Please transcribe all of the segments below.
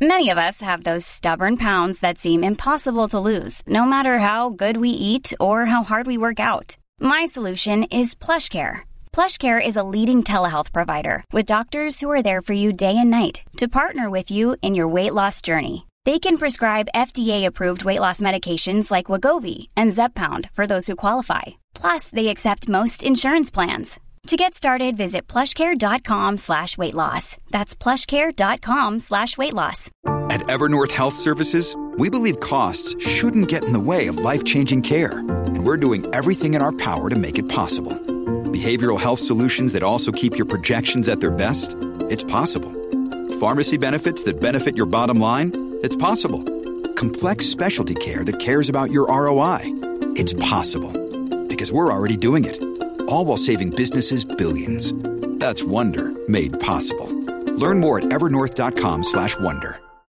Many of us have those stubborn pounds that seem impossible to lose, no matter how good we eat or how hard we work out. My solution is PlushCare. PlushCare is a leading telehealth provider with doctors who are there for you day and night to partner with you in your weight loss journey. They can prescribe FDA-approved weight loss medications like Wegovy and Zepbound for those who qualify. Plus, they accept most insurance plans. To get started, visit plushcare.com/weightloss. That's plushcare.com/weightloss. At Evernorth Health Services, we believe costs shouldn't get in the way of life-changing care, and we're doing everything in our power to make it possible. Behavioral health solutions that also keep your projections at their best? It's possible. Pharmacy benefits that benefit your bottom line? It's possible. Complex specialty care that cares about your ROI? It's possible. Because we're already doing it. All while saving businesses billions. That's Wonder made possible. Learn more at evernorth.com/wonder.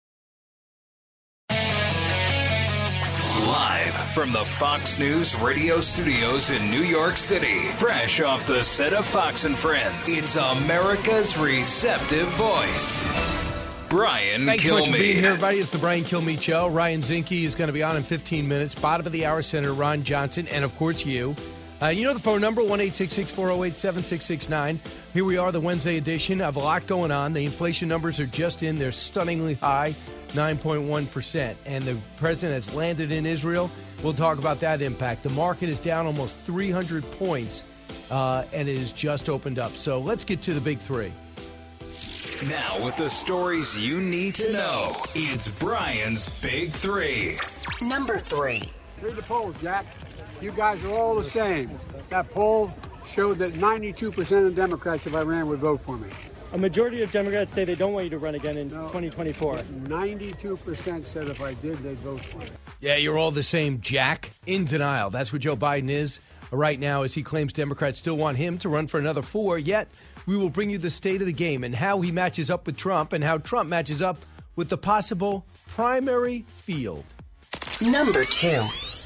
Live from the Fox News radio studios in New York City, fresh off the set of Fox and Friends, it's America's receptive voice, Brian Thanks Kilmeade. so much for being here, everybody. It's the Brian Kilmeade Show. Ryan Zinke is going to be on in 15 minutes. Bottom of the hour, Senator Ron Johnson, and, of course, you. You know the phone number, 1-866-408-7669. Here we are, the Wednesday edition. I have a lot going on. The inflation numbers are just in. They're stunningly high, 9.1%. And the president has landed in Israel. We'll talk about that impact. The market is down almost 300 points, and it has just opened up. So let's get to the big three. Now, with the stories you need to know, it's Brian's Big Three. Number 3. Read the polls, Jack. You guys are all the same. That poll showed that 92% of Democrats, if I ran, would vote for me. A majority of Democrats say they don't want you to run again in 2024. 92% said if I did, they'd vote for me. Yeah, you're all the same, Jack. In denial. That's what Joe Biden is right now, as he claims Democrats still want him to run for another 4. Yet, we will bring you the state of the game and how he matches up with Trump and how Trump matches up with the possible primary field. Number 2.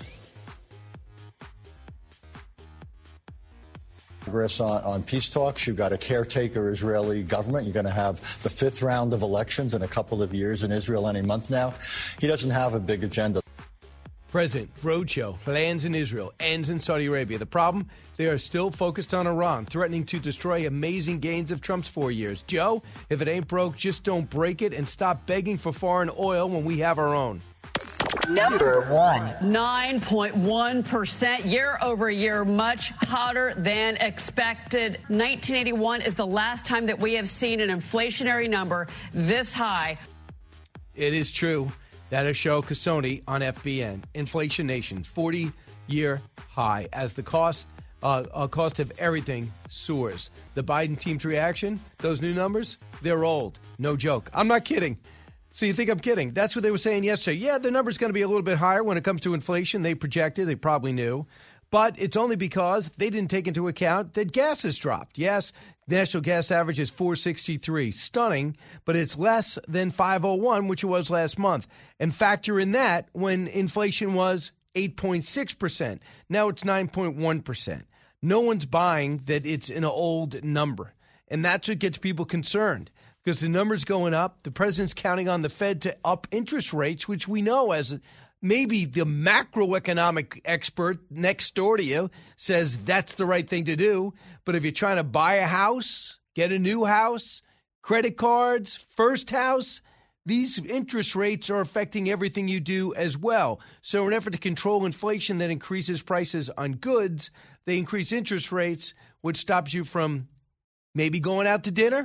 Progress on peace talks. You've got a caretaker Israeli government. You're going to have the 5th round of elections in a couple of years in Israel any month now. He doesn't have a big agenda. President, roadshow, lands in Israel, ends in Saudi Arabia. The problem, they are still focused on Iran, threatening to destroy amazing gains of Trump's 4 years. Joe, if it ain't broke, just don't break it and stop begging for foreign oil when we have our own. Number 1. 9.1% year over year, much hotter than expected. 1981 is the last time that we have seen an inflationary number this high. It is true. That is Cheryl Casoni on FBN. Inflation Nation, 40-year high as the cost of everything soars. The Biden team's reaction, those new numbers, they're old. No joke. I'm not kidding. So you think I'm kidding? That's what they were saying yesterday. Yeah, the number's going to be a little bit higher when it comes to inflation. They projected. They probably knew. But it's only because they didn't take into account that gas has dropped. Yes, national gas average is $4.63. Stunning, but it's less than $5.01, which it was last month. And factor in that when inflation was 8.6%. Now it's 9.1%. No one's buying that it's an old number. And that's what gets people concerned. Because the number's going up. The president's counting on the Fed to up interest rates, which we know as maybe the macroeconomic expert next door to you says that's the right thing to do. But if you're trying to buy a house, get a new house, credit cards, first house, these interest rates are affecting everything you do as well. So in an effort to control inflation that increases prices on goods, they increase interest rates, which stops you from maybe going out to dinner,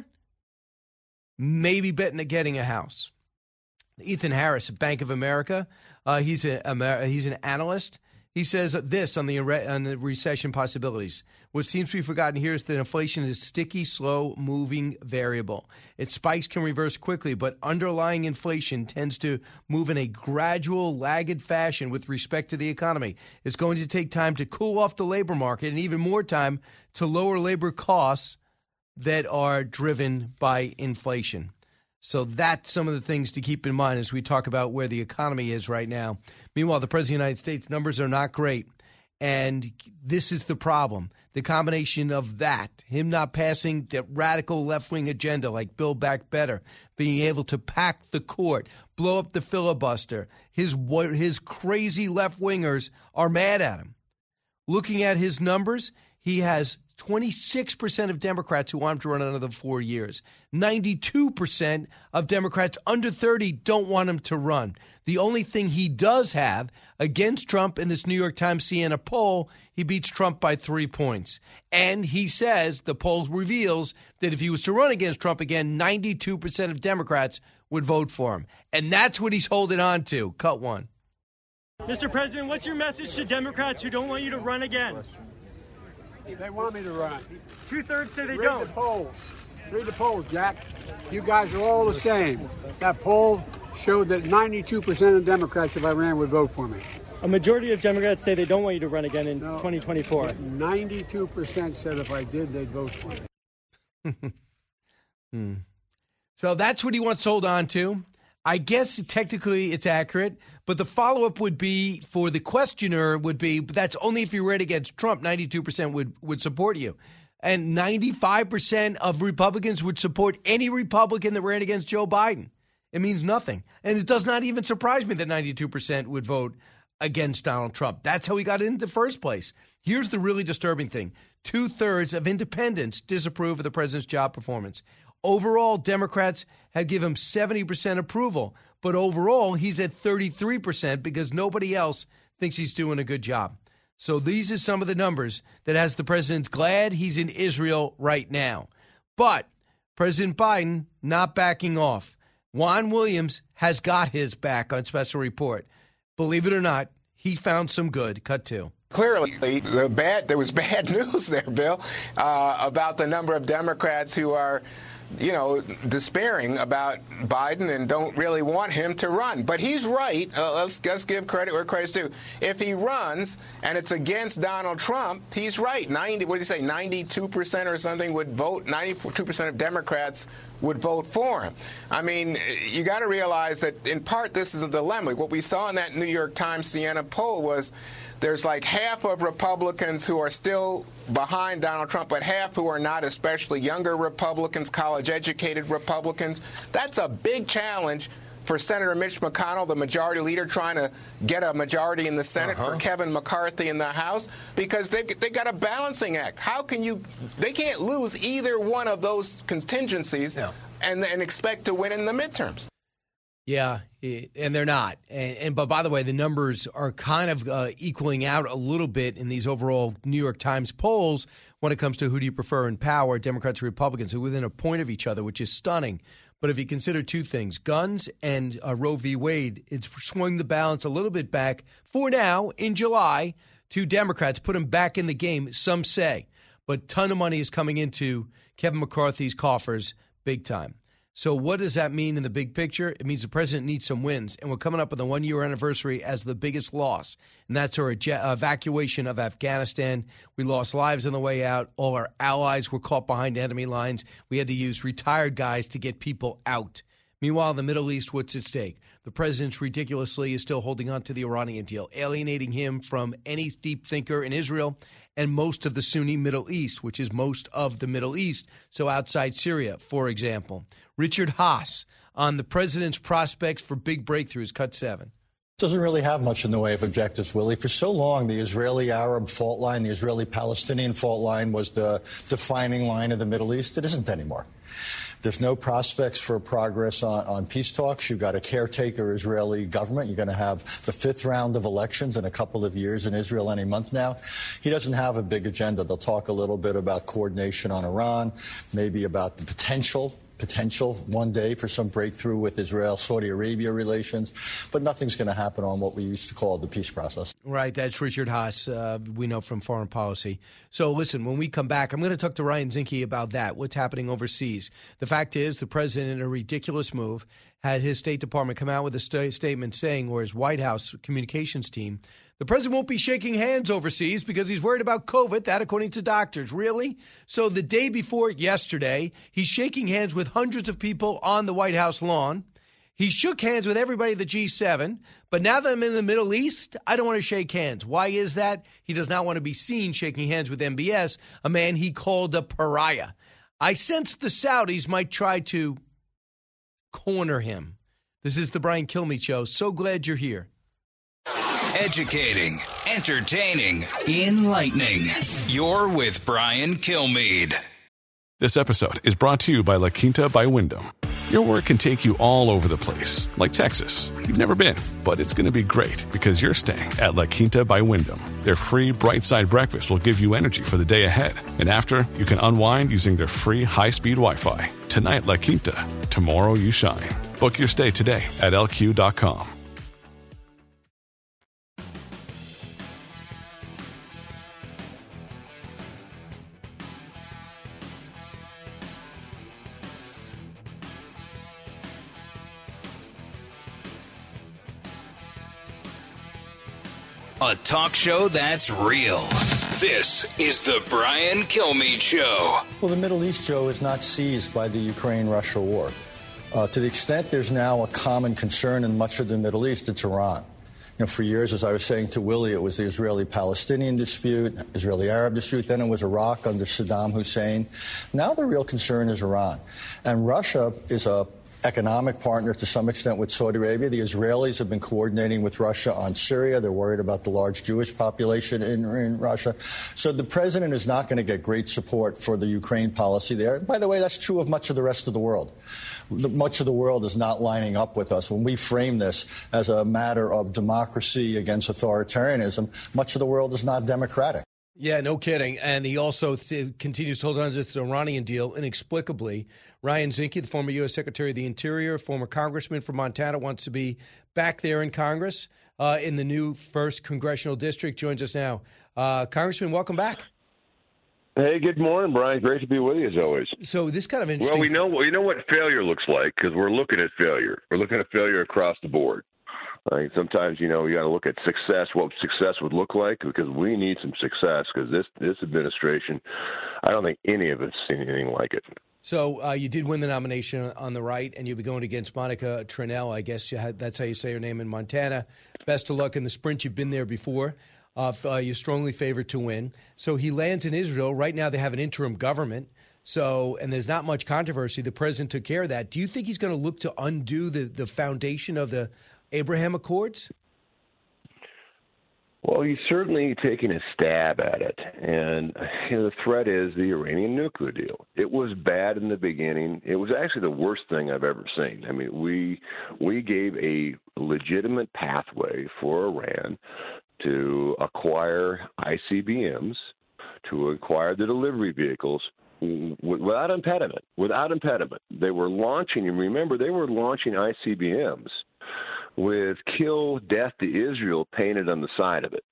maybe betting at getting a house. Ethan Harris of Bank of America, he's an analyst. He says this on the recession possibilities. What seems to be forgotten here is that inflation is a sticky, slow-moving variable. Its spikes can reverse quickly, but underlying inflation tends to move in a gradual, lagged fashion with respect to the economy. It's going to take time to cool off the labor market and even more time to lower labor costs that are driven by inflation. So that's some of the things to keep in mind as we talk about where the economy is right now. Meanwhile, the President of the United States numbers are not great. And this is the problem. The combination of that, him not passing the radical left-wing agenda like Build Back Better, being able to pack the court, blow up the filibuster, his crazy left-wingers are mad at him. Looking at his numbers, he has 26% of Democrats who want him to run another 4 years. 92% of Democrats under 30 don't want him to run. The only thing he does have against Trump in this New York Times Siena poll, he beats Trump by 3 points. And he says, the poll reveals that if he was to run against Trump again, 92% of Democrats would vote for him. And that's what he's holding on to. Cut one. Mr. President, what's your message to Democrats who don't want you to run again? They want me to run. 2/3 say they Read don't. the polls. Read the polls, Jack. You guys are all the same. That poll showed that 92% of Democrats, if I ran, would vote for me. A majority of Democrats say they don't want you to run again in 2024. 92% said if I did, they'd vote for me. So that's what he wants to hold on to. I guess technically it's accurate, but the follow-up would be for the questioner would be, but that's only if you ran against Trump, 92% would support you. And 95% of Republicans would support any Republican that ran against Joe Biden. It means nothing. And it does not even surprise me that 92% would vote against Donald Trump. That's how he got in the first place. Here's the really disturbing thing. 2/3 of independents disapprove of the president's job performance. Overall, Democrats have given him 70% approval, but overall, he's at 33% because nobody else thinks he's doing a good job. So these are some of the numbers that has the president glad he's in Israel right now. But President Biden not backing off. Juan Williams has got his back on Special Report. Believe it or not, he found some good. Cut two. Clearly, there was bad news there, Bill, about the number of Democrats who are despairing about Biden and don't really want him to run. But he's right. Let's give credit where credit's due. If he runs and it's against Donald Trump, he's right. 92% or something would vote. 92% of Democrats would vote for him. I mean, you got to realize that in part this is a dilemma. What we saw in that New York Times Siena poll was there's like half of Republicans who are still behind Donald Trump, but half who are not, especially younger Republicans, college-educated Republicans. That's a big challenge for Senator Mitch McConnell, the majority leader, trying to get a majority in the Senate, for Kevin McCarthy in the House, because they got a balancing act. How can they can't lose either one of those contingencies and expect to win in the midterms. Yeah, and they're not. But by the way, the numbers are kind of equaling out a little bit in these overall New York Times polls when it comes to who do you prefer in power, Democrats or Republicans, who are within a point of each other, which is stunning. But if you consider two things, guns and Roe v. Wade, it's swung the balance a little bit back for now in July to Democrats, put them back in the game, some say. But a ton of money is coming into Kevin McCarthy's coffers big time. So what does that mean in the big picture? It means the president needs some wins, and we're coming up on the one-year anniversary as the biggest loss, and that's our evacuation of Afghanistan. We lost lives on the way out. All our allies were caught behind enemy lines. We had to use retired guys to get people out. Meanwhile, in the Middle East, what's at stake? The president ridiculously is still holding on to the Iranian deal, alienating him from any deep thinker in Israel and most of the Sunni Middle East, which is most of the Middle East, so outside Syria, for example. Richard Haass on the president's prospects for big breakthroughs, cut 7. Doesn't really have much in the way of objectives, Willie. For so long, the Israeli-Arab fault line, the Israeli-Palestinian fault line was the defining line of the Middle East. It isn't anymore. There's no prospects for progress on peace talks. You've got a caretaker Israeli government. You're going to have the 5th round of elections in a couple of years in Israel any month now. He doesn't have a big agenda. They'll talk a little bit about coordination on Iran, maybe about the potential one day for some breakthrough with Israel-Saudi Arabia relations, but nothing's going to happen on what we used to call the peace process. Right, that's Richard Haass, we know from Foreign Policy. So listen, when we come back, I'm going to talk to Ryan Zinke about that, what's happening overseas. The fact is the president, in a ridiculous move, had his State Department come out with a statement saying, or his White House communications team, the president won't be shaking hands overseas because he's worried about COVID. That, according to doctors. Really? So the day before yesterday, he's shaking hands with hundreds of people on the White House lawn. He shook hands with everybody at the G7, but now that I'm in the Middle East, I don't want to shake hands. Why is that? He does not want to be seen shaking hands with MBS, a man he called a pariah. I sense the Saudis might try to corner him. This is the Brian Kilmeade Show. So glad you're here. Educating, entertaining, enlightening. You're with Brian Kilmeade. This episode is brought to you by La Quinta by Wyndham. Your work can take you all over the place, like Texas. You've never been, but it's going to be great because you're staying at La Quinta by Wyndham. Their free Bright Side breakfast will give you energy for the day ahead. And after, you can unwind using their free high-speed Wi-Fi. Tonight, La Quinta. Tomorrow, you shine. Book your stay today at LQ.com. A talk show that's real. This is the Brian Kilmeade Show. Well, the Middle East, Joe, is not seized by the Ukraine-Russia war. To the extent there's now a common concern in much of the Middle East, it's Iran. For years, as I was saying to Willie, it was the Israeli-Palestinian dispute, Israeli-Arab dispute. Then it was Iraq under Saddam Hussein. Now the real concern is Iran. And Russia is a economic partner to some extent with Saudi Arabia. The Israelis have been coordinating with Russia on Syria. They're worried about the large Jewish population in Russia. So the president is not going to get great support for the Ukraine policy there. By the way, that's true of much of the rest of the world. Much of the world is not lining up with us. When we frame this as a matter of democracy against authoritarianism, much of the world is not democratic. Yeah, no kidding. And he also continues to hold on to this Iranian deal inexplicably. Ryan Zinke, the former U.S. Secretary of the Interior, former congressman from Montana, wants to be back there in Congress in the new 1st Congressional District, joins us now. Congressman, welcome back. Hey, good morning, Brian. Great to be with you, as always. So this kind of interesting. Well, we know what failure looks like because we're looking at failure. We're looking at failure across the board. Sometimes, you got to look at success, what success would look like, because we need some success because this administration, I don't think any of us seen anything like it. So you did win the nomination on the right, and you'll be going against Monica Tranel. I guess that's how you say her name in Montana. Best of luck in the sprint. You've been there before. You're strongly favored to win. So he lands in Israel. Right now they have an interim government. And there's not much controversy. The president took care of that. Do you think he's going to look to undo the foundation of the Abraham Accords? Well, he's certainly taking a stab at it. And the threat is the Iranian nuclear deal. It was bad in the beginning. It was actually the worst thing I've ever seen. I mean, we gave a legitimate pathway for Iran to acquire ICBMs, to acquire the delivery vehicles without impediment. They were launching, and remember, they were launching ICBMs with kill, death to Israel painted on the side of it.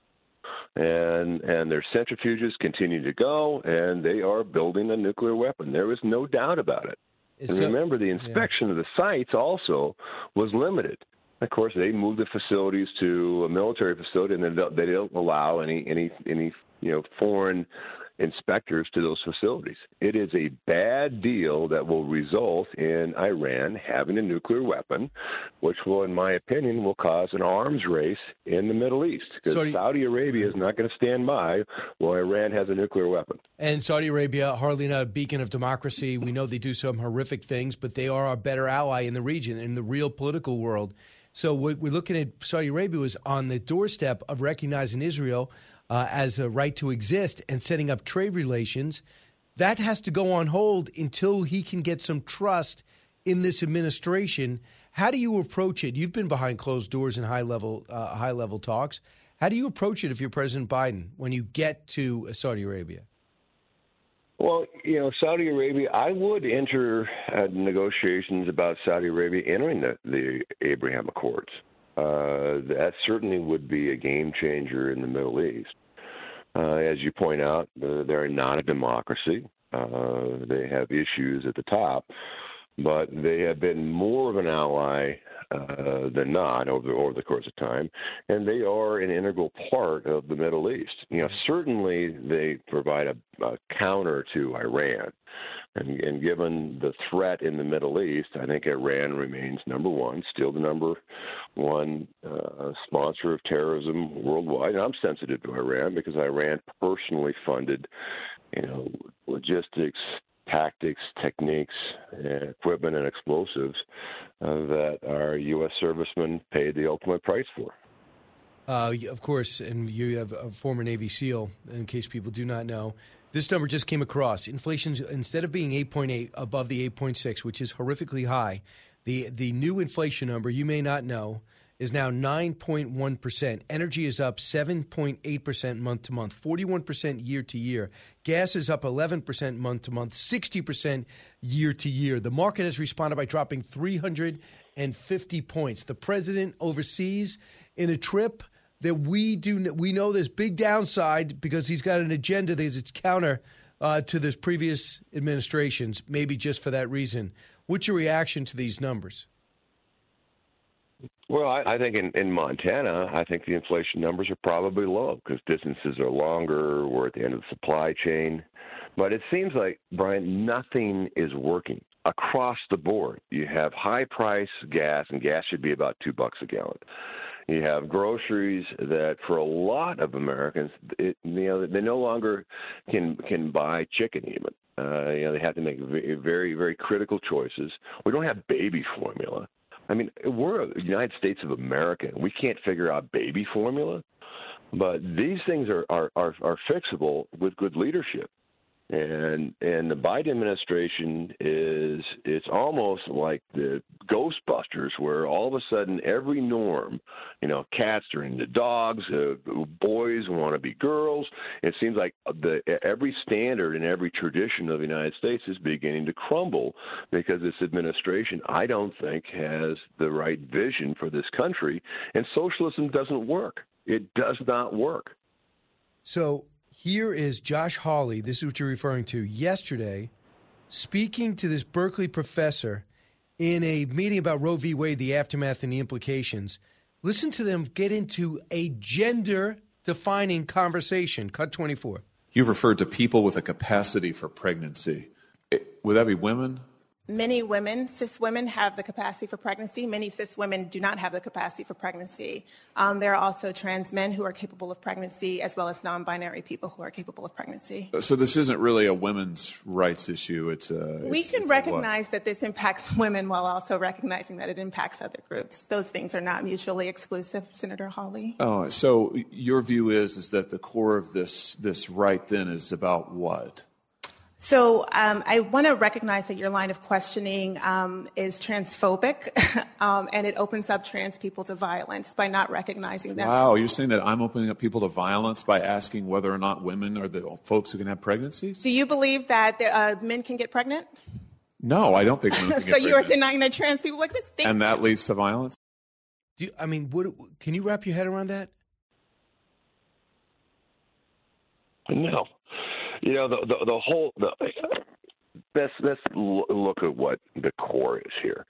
And their centrifuges continue to go, and they are building a nuclear weapon. There is no doubt about it. And remember, the inspection of the sites also was limited. Of course, they moved the facilities to a military facility, and they don't allow any foreign inspectors to those facilities. It is a bad deal that will result in Iran having a nuclear weapon, which will, in my opinion, will cause an arms race in the Middle East. Because Saudi Arabia is not going to stand by while Iran has a nuclear weapon. And Saudi Arabia, hardly not a beacon of democracy. We know they do some horrific things, but they are our better ally in the region, in the real political world. So what we're looking at Saudi Arabia was on the doorstep of recognizing Israel as a right to exist and setting up trade relations. That has to go on hold until he can get some trust in this administration. How do you approach it? You've been behind closed doors in high level talks. How do you approach it if you're President Biden when you get to Saudi Arabia? Well, Saudi Arabia, I would enter negotiations about Saudi Arabia entering the Abraham Accords. That certainly would be a game changer in the Middle East. As you point out, they're not a democracy. They have issues at the top, but they have been more of an ally than not over the course of time, and they are an integral part of the Middle East. Certainly they provide a counter to Iran, And given the threat in the Middle East, I think Iran remains number one, still the number one sponsor of terrorism worldwide. And I'm sensitive to Iran because Iran personally funded, logistics, tactics, techniques, equipment, and explosives that our U.S. servicemen paid the ultimate price for. Of course, and you have a former Navy SEAL, in case people do not know. This number just came across. Inflation, instead of being 8.8 above the 8.6, which is horrifically high, the new inflation number, you may not know, is now 9.1%. Energy is up 7.8% month to month, 41% year to year. Gas is up 11% month to month, 60% year to year. The market has responded by dropping 350 points. The president overseas in a trip that we know there's big downside because he's got an agenda that's counter to the previous administrations, maybe just for that reason. What's your reaction to these numbers? Well, I think in Montana, I think the inflation numbers are probably low because distances are longer. We're at the end of the supply chain. But it seems like, Brian, nothing is working across the board. You have high-price gas, and gas should be about $2 a gallon. You have groceries that, for a lot of Americans, they no longer can buy chicken even. They have to make very, very critical choices. We don't have baby formula. I mean, we're the United States of America, and we can't figure out baby formula. But these things are fixable with good leadership. And the Biden administration it's almost like the Ghostbusters, where all of a sudden every norm, cats are into dogs, boys want to be girls. It seems like every standard and every tradition of the United States is beginning to crumble because this administration, I don't think, has the right vision for this country. And socialism doesn't work. It does not work. So here is Josh Hawley, this is what you're referring to, yesterday, speaking to this Berkeley professor in a meeting about Roe v. Wade, the aftermath and the implications. Listen to them get into a gender-defining conversation. Cut 24. You've referred to people with a capacity for pregnancy. Would that be women? Many women, cis women, have the capacity for pregnancy. Many cis women do not have the capacity for pregnancy. There are also trans men who are capable of pregnancy, as well as non-binary people who are capable of pregnancy. So this isn't really a women's rights issue. We can recognize that this impacts women while also recognizing that it impacts other groups. Those things are not mutually exclusive, Senator Hawley. Oh, so your view is that the core of this right then is about what? So I want to recognize that your line of questioning is transphobic, and it opens up trans people to violence by not recognizing them. Wow, you're saying that I'm opening up people to violence by asking whether or not women are the folks who can have pregnancies? Do you believe that men can get pregnant? No, I don't think women can get So pregnant. you are denying that trans people like this? And that leads to violence? Can you wrap your head around that? No. Let's look at what the core is here.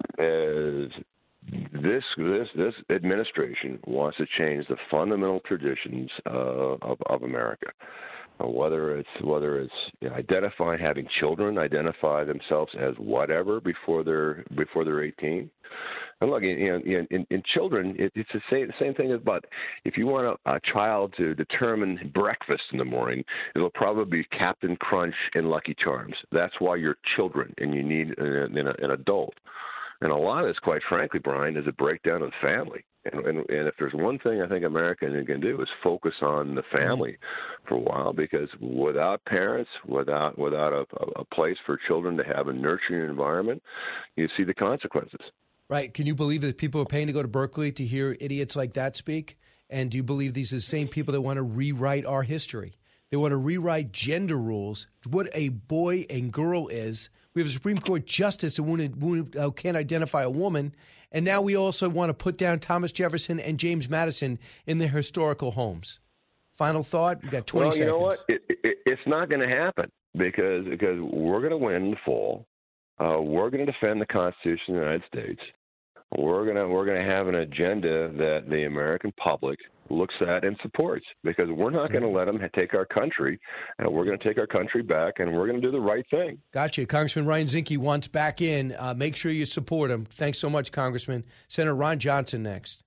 This administration wants to change the fundamental traditions of America. Whether it's having children identify themselves as whatever before they're 18. And look, in children, it's the same thing about if you want a child to determine breakfast in the morning, it'll probably be Captain Crunch and Lucky Charms. That's why you're children, and you need an adult. And a lot of this, quite frankly, Brian, is a breakdown of the family. And if there's one thing I think America can do is focus on the family for a while, because without parents, without a place for children to have a nurturing environment, you see the consequences. Right. Can you believe that people are paying to go to Berkeley to hear idiots like that speak? And do you believe these are the same people that want to rewrite our history? They want to rewrite gender rules, what a boy and girl is. We have a Supreme Court justice who can't identify a woman. And now we also want to put down Thomas Jefferson and James Madison in their historical homes. Final thought? We've got 20 seconds. Well, you know what? It's not going to happen because we're going to win in the fall. We're going to defend the Constitution of the United States. we're gonna have an agenda that the American public looks at and supports, because we're not going to let them take our country, and we're going to take our country back, and we're going to do the right thing. Gotcha. Congressman Ryan Zinke wants back in. Make sure you support him. Thanks so much, Congressman. Senator Ron Johnson next.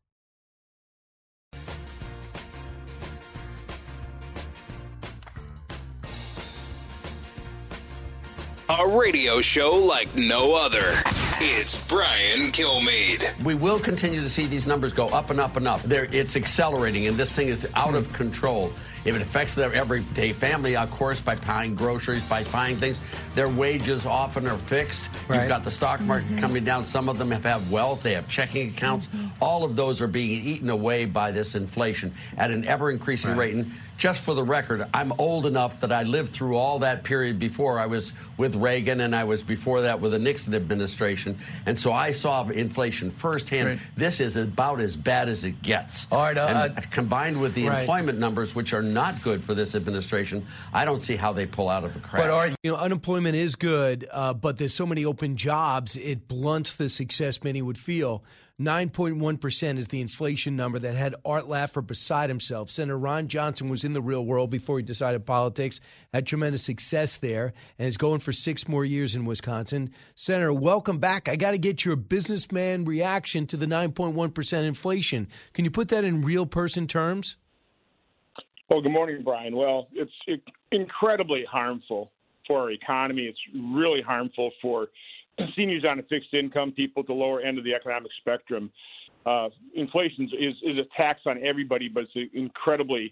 A radio show like no other. It's Brian Kilmeade. We will continue to see these numbers go up and up and up. It's accelerating, and this thing is out of control. If it affects their everyday family, of course, by buying groceries, by buying things, their wages often are fixed. Right. You've got the stock market coming down. Some of them have wealth. They have checking accounts. All of those are being eaten away by this inflation at an ever-increasing rate. And just for the record, I'm old enough that I lived through all that period before. I was with Reagan, and I was before that with the Nixon administration. And so I saw inflation firsthand. Right. This is about as bad as it gets. All right, and combined with the employment numbers, which are not good for this administration, I don't see how they pull out of a crash. But unemployment is good, but there's so many open jobs, it blunts the success many would feel. 9.1% is the inflation number that had Art Laffer beside himself. Senator Ron Johnson was in the real world before he decided politics, had tremendous success there, and is going for 6 more years in Wisconsin. Senator, welcome back. I got to get your businessman reaction to the 9.1% inflation. Can you put that in real person terms? Well, good morning, Brian. Well, it's incredibly harmful for our economy. It's really harmful for seniors on a fixed income, people at the lower end of the economic spectrum. Inflation is a tax on everybody, but it's an incredibly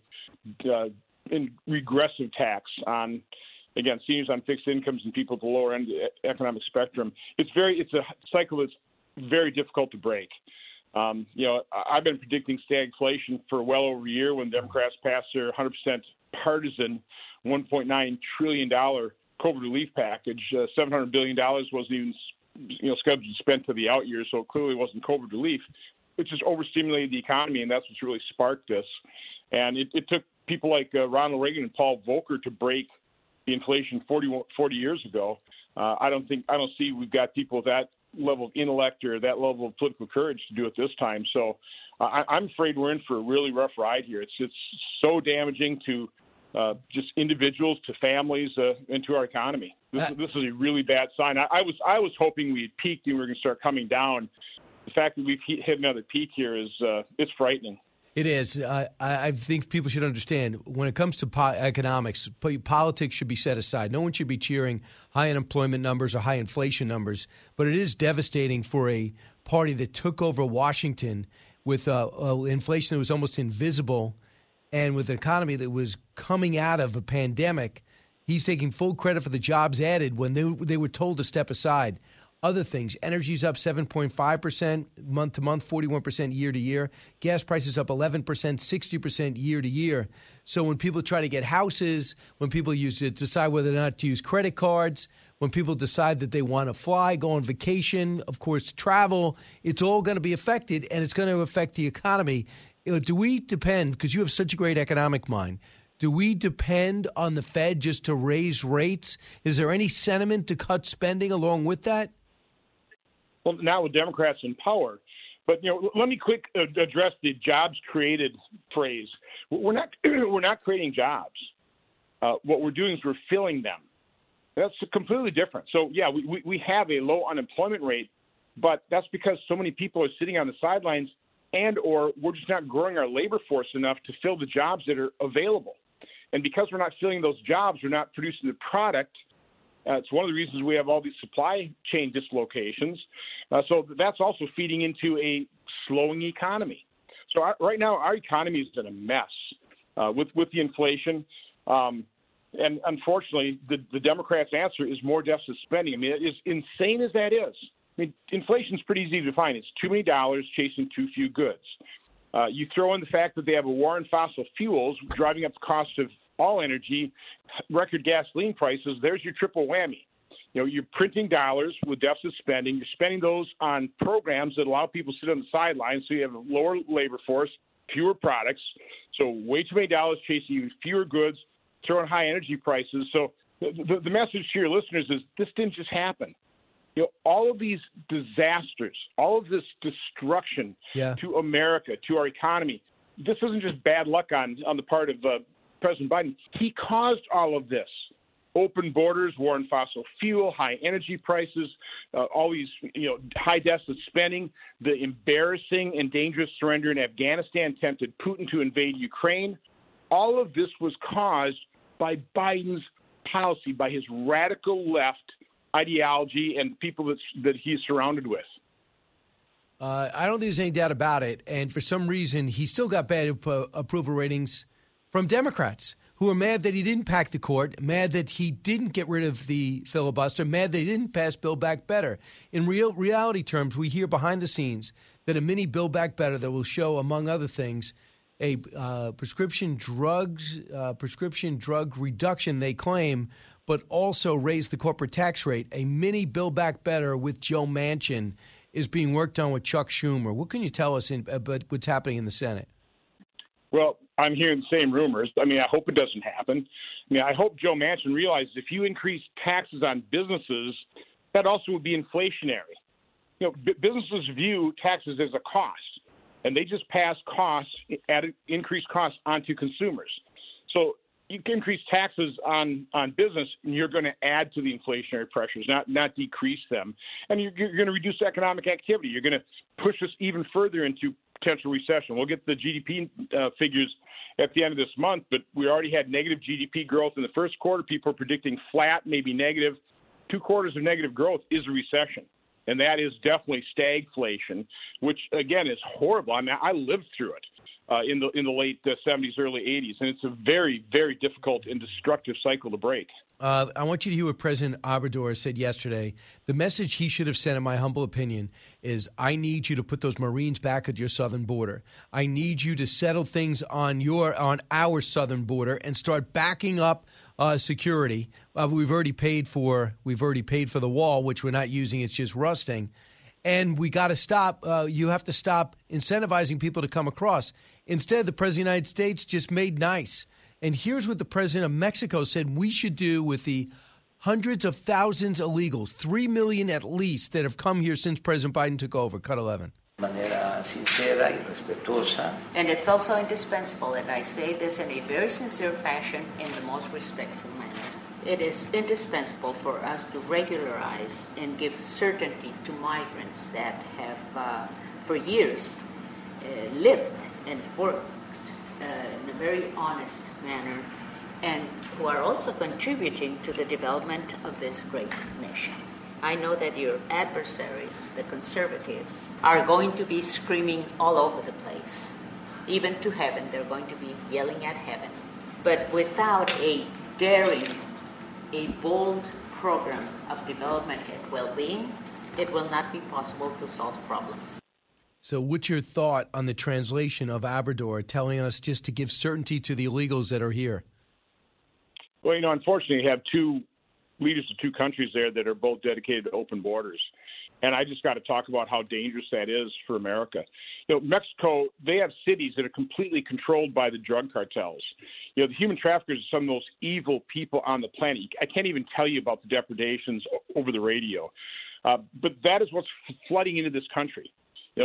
regressive tax on, again, seniors on fixed incomes and people at the lower end of the economic spectrum. It's a cycle that's very difficult to break. I've been predicting stagflation for well over a year when Democrats passed their 100% partisan $1.9 trillion COVID relief package. $700 billion wasn't even scheduled to spend for the out years, so it clearly wasn't COVID relief. It just overstimulated the economy, and that's what's really sparked this. And it took people like Ronald Reagan and Paul Volcker to break the inflation 40 years ago. I don't see we've got people with that level of intellect or that level of political courage to do it this time. So I'm afraid we're in for a really rough ride here. It's so damaging to just individuals, to families, and to our economy. This is a really bad sign. I was hoping we had peaked and we were going to start coming down. The fact that we've hit another peak here is it's frightening. It is. I think people should understand when it comes to economics, politics should be set aside. No one should be cheering high unemployment numbers or high inflation numbers. But it is devastating for a party that took over Washington with inflation that was almost invisible and with an economy that was coming out of a pandemic. He's taking full credit for the jobs added when they were told to step aside. Other things, energy's up 7.5% month to month, 41% year to year. Gas prices up 11%, 60% year to year. So when people try to get houses, when people decide whether or not to use credit cards, when people decide that they want to fly, go on vacation, of course, travel, it's all going to be affected, and it's going to affect the economy. Do we depend, because you have such a great economic mind, do we depend on the Fed just to raise rates? Is there any sentiment to cut spending along with that? Well, now with Democrats in power. But let me quick address the jobs created phrase. We're not creating jobs. What we're doing is we're filling them. That's completely different. So yeah, we have a low unemployment rate, but that's because so many people are sitting on the sidelines, and or we're just not growing our labor force enough to fill the jobs that are available. And because we're not filling those jobs, we're not producing the product. It's one of the reasons we have all these supply chain dislocations. So that's also feeding into a slowing economy. So right now, our economy is in a mess with the inflation. And unfortunately, the Democrats' answer is more deficit spending. I mean, as insane as that is. I mean, inflation is pretty easy to define. It's too many dollars chasing too few goods. You throw in the fact that they have a war on fossil fuels, driving up the cost of all energy, record gasoline prices. There's your triple whammy. You're printing dollars with deficit spending. You're spending those on programs that allow people to sit on the sidelines, so you have a lower labor force, fewer products. So way too many dollars chasing fewer goods, throwing high energy prices. So the message to your listeners is this didn't just happen. all of these disasters, all of this destruction to America, to our economy, this isn't just bad luck on the part of President Biden. He caused all of this. Open borders, war on fossil fuel, high energy prices, all these high deficit spending, the embarrassing and dangerous surrender in Afghanistan tempted Putin to invade Ukraine. All of this was caused by Biden's policy, by his radical left ideology and people that he's surrounded with. I don't think there's any doubt about it. And for some reason, he still got bad approval ratings from Democrats who are mad that he didn't pack the court, mad that he didn't get rid of the filibuster, mad they didn't pass Build Back Better. In reality terms, we hear behind the scenes that a mini Build Back Better that will show, among other things, a prescription drug reduction, they claim, but also raise the corporate tax rate. A mini Build Back Better with Joe Manchin is being worked on with Chuck Schumer. What can you tell us about what's happening in the Senate? Well, I'm hearing the same rumors. I hope it doesn't happen. I hope Joe Manchin realizes if you increase taxes on businesses, that also would be inflationary. Businesses view taxes as a cost, and they just pass increased costs onto consumers. So you can increase taxes on business, and you're going to add to the inflationary pressures, not decrease them. And you're going to reduce economic activity. You're going to push us even further into potential recession. We'll get the GDP figures at the end of this month, but we already had negative GDP growth in the first quarter. People are predicting flat, maybe negative. 2 quarters of negative growth is a recession, and that is definitely stagflation, which, again, is horrible. I lived through it in the late 70s, early 80s, and it's a very, very difficult and destructive cycle to break. I want you to hear what President Obrador said yesterday. The message he should have sent, in my humble opinion, is I need you to put those Marines back at your southern border. I need you to settle things on our southern border and start backing up security. We've already paid for the wall, which we're not using. It's just rusting. And we got to stop. You have to stop incentivizing people to come across. Instead, the President of the United States just made nice. And here's what the President of Mexico said we should do with the hundreds of thousands of illegals, 3 million at least, that have come here since President Biden took over. Cut 11. And it's also indispensable, and I say this in a very sincere fashion, in the most respectful manner. It is indispensable for us to regularize and give certainty to migrants that have, for years, lived and worked in a very honest manner, and who are also contributing to the development of this great nation. I know that your adversaries, the conservatives, are going to be screaming all over the place, even to heaven. They're going to be yelling at heaven. But without a daring, a bold program of development and well-being, it will not be possible to solve problems. So what's your thought on the translation of Obrador telling us just to give certainty to the illegals that are here? Well, unfortunately, you have two leaders of two countries there that are both dedicated to open borders. And I just got to talk about how dangerous that is for America. Mexico, they have cities that are completely controlled by the drug cartels. The human traffickers are some of the most evil people on the planet. I can't even tell you about the depredations over the radio. But that is what's flooding into this country.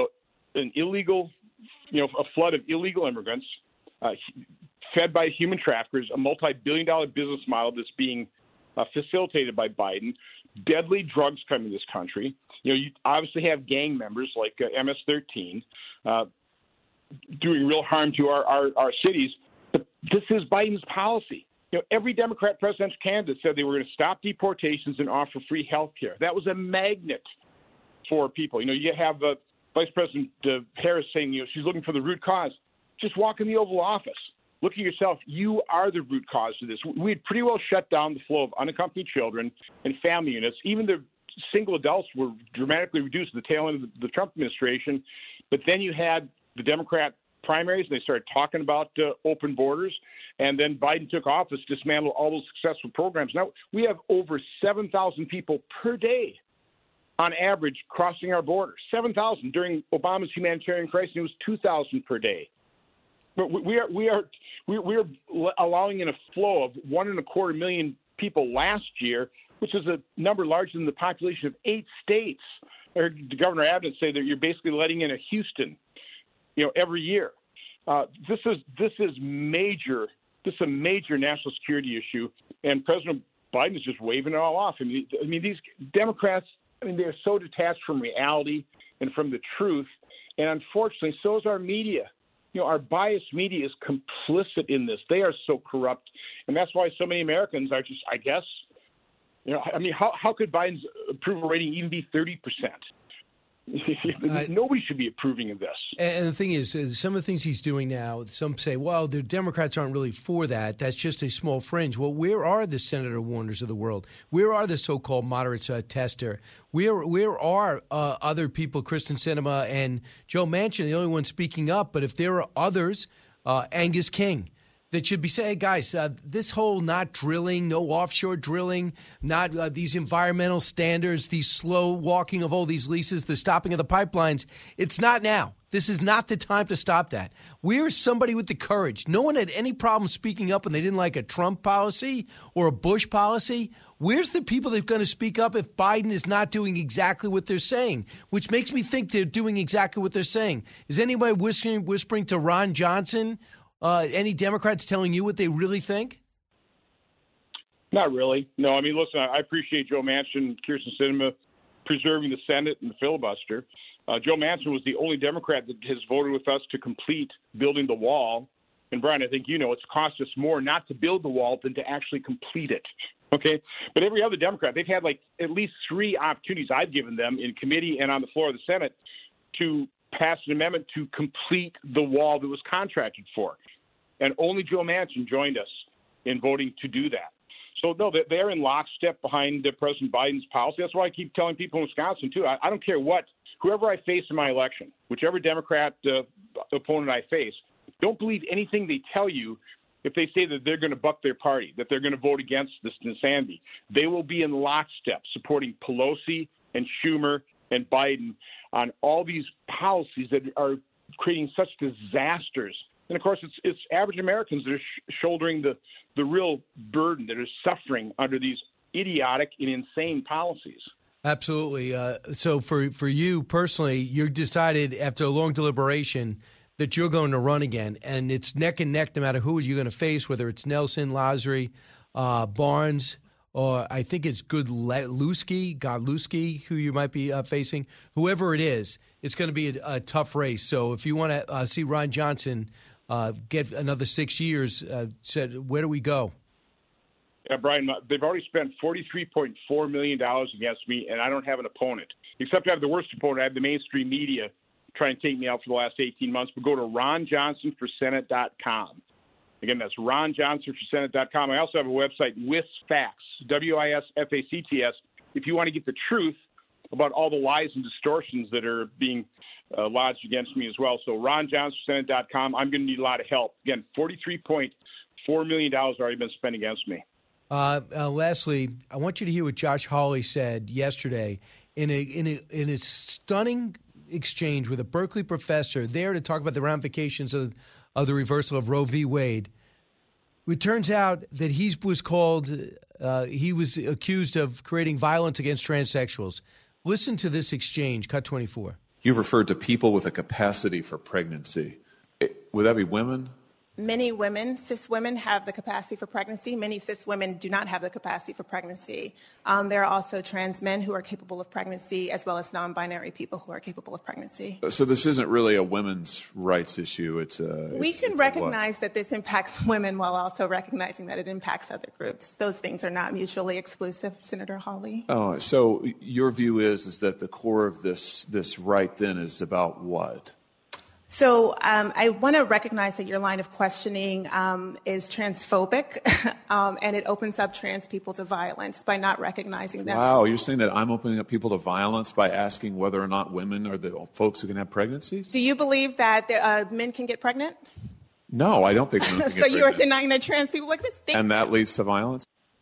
A flood of illegal immigrants fed by human traffickers, a multi-billion-dollar business model that's being facilitated by Biden, deadly drugs coming to this country. You obviously have gang members like MS-13 doing real harm to our cities. But this is Biden's policy. Every Democrat presidential candidate said they were going to stop deportations and offer free health care. That was a magnet for people. You have Vice President Harris saying, she's looking for the root cause. Just walk in the Oval Office. Look at yourself. You are the root cause of this. We had pretty well shut down the flow of unaccompanied children and family units. Even the single adults were dramatically reduced at the tail end of the Trump administration. But then you had the Democrat primaries, and they started talking about open borders. And then Biden took office, dismantled all those successful programs. Now we have over 7,000 people per day on average crossing our border. 7,000 during Obama's humanitarian crisis. It was 2,000 per day. But we are allowing in a flow of 1.25 million people last year which is a number larger than the population of 8 states. I heard Governor Abbott say that you're basically letting in a Houston, every year. This is major. This is a major national security issue, and President Biden is just waving it all off. I mean, these Democrats, they're so detached from reality and from the truth, and unfortunately, so is our media. Our biased media is complicit in this. They are so corrupt, and that's why so many Americans are just, I guess, how could Biden's approval rating even be 30%? Nobody should be approving of this. And the thing is, some of the things he's doing now, some say, well, the Democrats aren't really for that. That's just a small fringe. Well, where are the Senator Warners of the world? Where are the so-called moderates, Tester? Where are other people, Kristen Sinema and Joe Manchin, the only one speaking up? But if there are others, Angus King, that should be saying, hey, guys, this whole not drilling, no offshore drilling, not these environmental standards, these slow walking of all these leases, the stopping of the pipelines, it's not now. This is not the time to stop that. Where's somebody with the courage? No one had any problem speaking up when they didn't like a Trump policy or a Bush policy. Where's the people that are going to speak up if Biden is not doing exactly what they're saying, which makes me think they're doing exactly what they're saying? Is anybody whispering to Ron Johnson? Any Democrats telling you what they really think? Not really. No, listen, I appreciate Joe Manchin and Kirsten Sinema preserving the Senate and the filibuster. Joe Manchin was the only Democrat that has voted with us to complete building the wall. And, Brian, I think it's cost us more not to build the wall than to actually complete it. Okay? But every other Democrat, they've had at least 3 opportunities I've given them in committee and on the floor of the Senate to pass an amendment to complete the wall that was contracted for. And only Joe Manchin joined us in voting to do that. So, no, they're in lockstep behind President Biden's policy. That's why I keep telling people in Wisconsin, too. I don't care whoever I face in my election, whichever Democrat opponent I face, don't believe anything they tell you if they say that they're going to buck their party, that they're going to vote against this insanity. They will be in lockstep supporting Pelosi and Schumer and Biden on all these policies that are creating such disasters. And, of course, it's average Americans that are shouldering the real burden, that are suffering under these idiotic and insane policies. Absolutely. So for you personally, you decided after a long deliberation that you're going to run again, and it's neck and neck no matter who you're going to face, whether it's Nelson, Lasry, Barnes, or I think it's Godlewski, who you might be facing. Whoever it is, it's going to be a tough race. So if you want to see Ron Johnson get another 6 years, where do we go? Yeah, Brian, they've already spent $43.4 million against me, and I don't have an opponent. Except I have the worst opponent. I have the mainstream media trying to take me out for the last 18 months. But go to RonJohnsonForSenate.com. Again, that's RonJohnsonForSenate.com. I also have a website, WISFACTS, WISFACTS, if you want to get the truth about all the lies and distortions that are being lodged against me as well. So RonJohnsonForSenate.com. I'm going to need a lot of help. Again, $43.4 million already been spent against me. Lastly, I want you to hear what Josh Hawley said yesterday in a stunning exchange with a Berkeley professor there to talk about the ramifications of the reversal of Roe v. Wade. It turns out that he was accused of creating violence against transsexuals. Listen to this exchange, cut 24. You've referred to people with a capacity for pregnancy. Would that be women? Many women, cis women, have the capacity for pregnancy. Many cis women do not have the capacity for pregnancy. There are also trans men who are capable of pregnancy, as well as non-binary people who are capable of pregnancy. So this isn't really a women's rights issue. We can recognize that this impacts women while also recognizing that it impacts other groups. Those things are not mutually exclusive, Senator Hawley. Oh, so your view is that the core of this right then is about what? So I want to recognize that your line of questioning is transphobic, and it opens up trans people to violence by not recognizing them. Wow, you're saying that I'm opening up people to violence by asking whether or not women are the folks who can have pregnancies? Do you believe that men can get pregnant? No, I don't think women can get So pregnant. you are denying that trans people like this thing? And that leads to violence?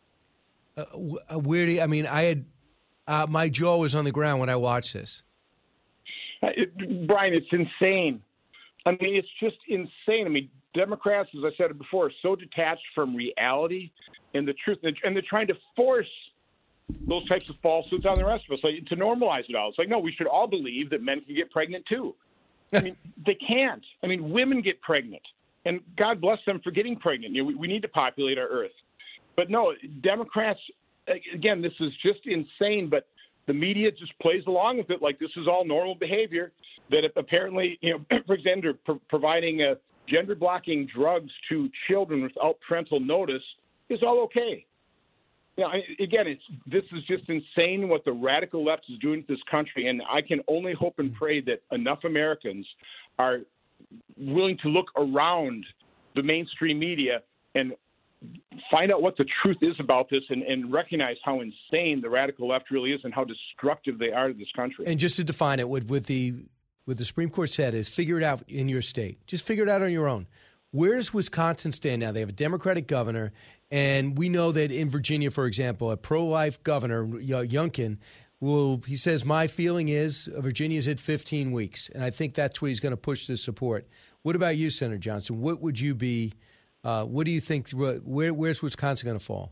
My jaw was on the ground when I watched this. Brian, it's insane. It's just insane. Democrats, as I said before, are so detached from reality and the truth, and they're trying to force those types of falsehoods on the rest of us, like to normalize it all. It's like, no, we should all believe that men can get pregnant too. I mean, they can't. I mean, women get pregnant, and God bless them for getting pregnant. You know, we need to populate our earth. But no, Democrats, again, this is just insane, but the media just plays along with it like this is all normal behavior, that apparently, you know, for example, providing gender-blocking drugs to children without parental notice is all okay. You know, again, this is just insane what the radical left is doing to this country, and I can only hope and pray that enough Americans are willing to look around the mainstream media and find out what the truth is about this and recognize how insane the radical left really is and how destructive they are to this country. And just to define it, what the Supreme Court said is figure it out in your state. Just figure it out on your own. Where does Wisconsin stand now? They have a Democratic governor, and we know that in Virginia, for example, a pro-life governor, Youngkin, he says, my feeling is Virginia's at 15 weeks, and I think that's what he's going to push to support. What about you, Senator Johnson? What would you be what do you think? Where's Wisconsin going to fall?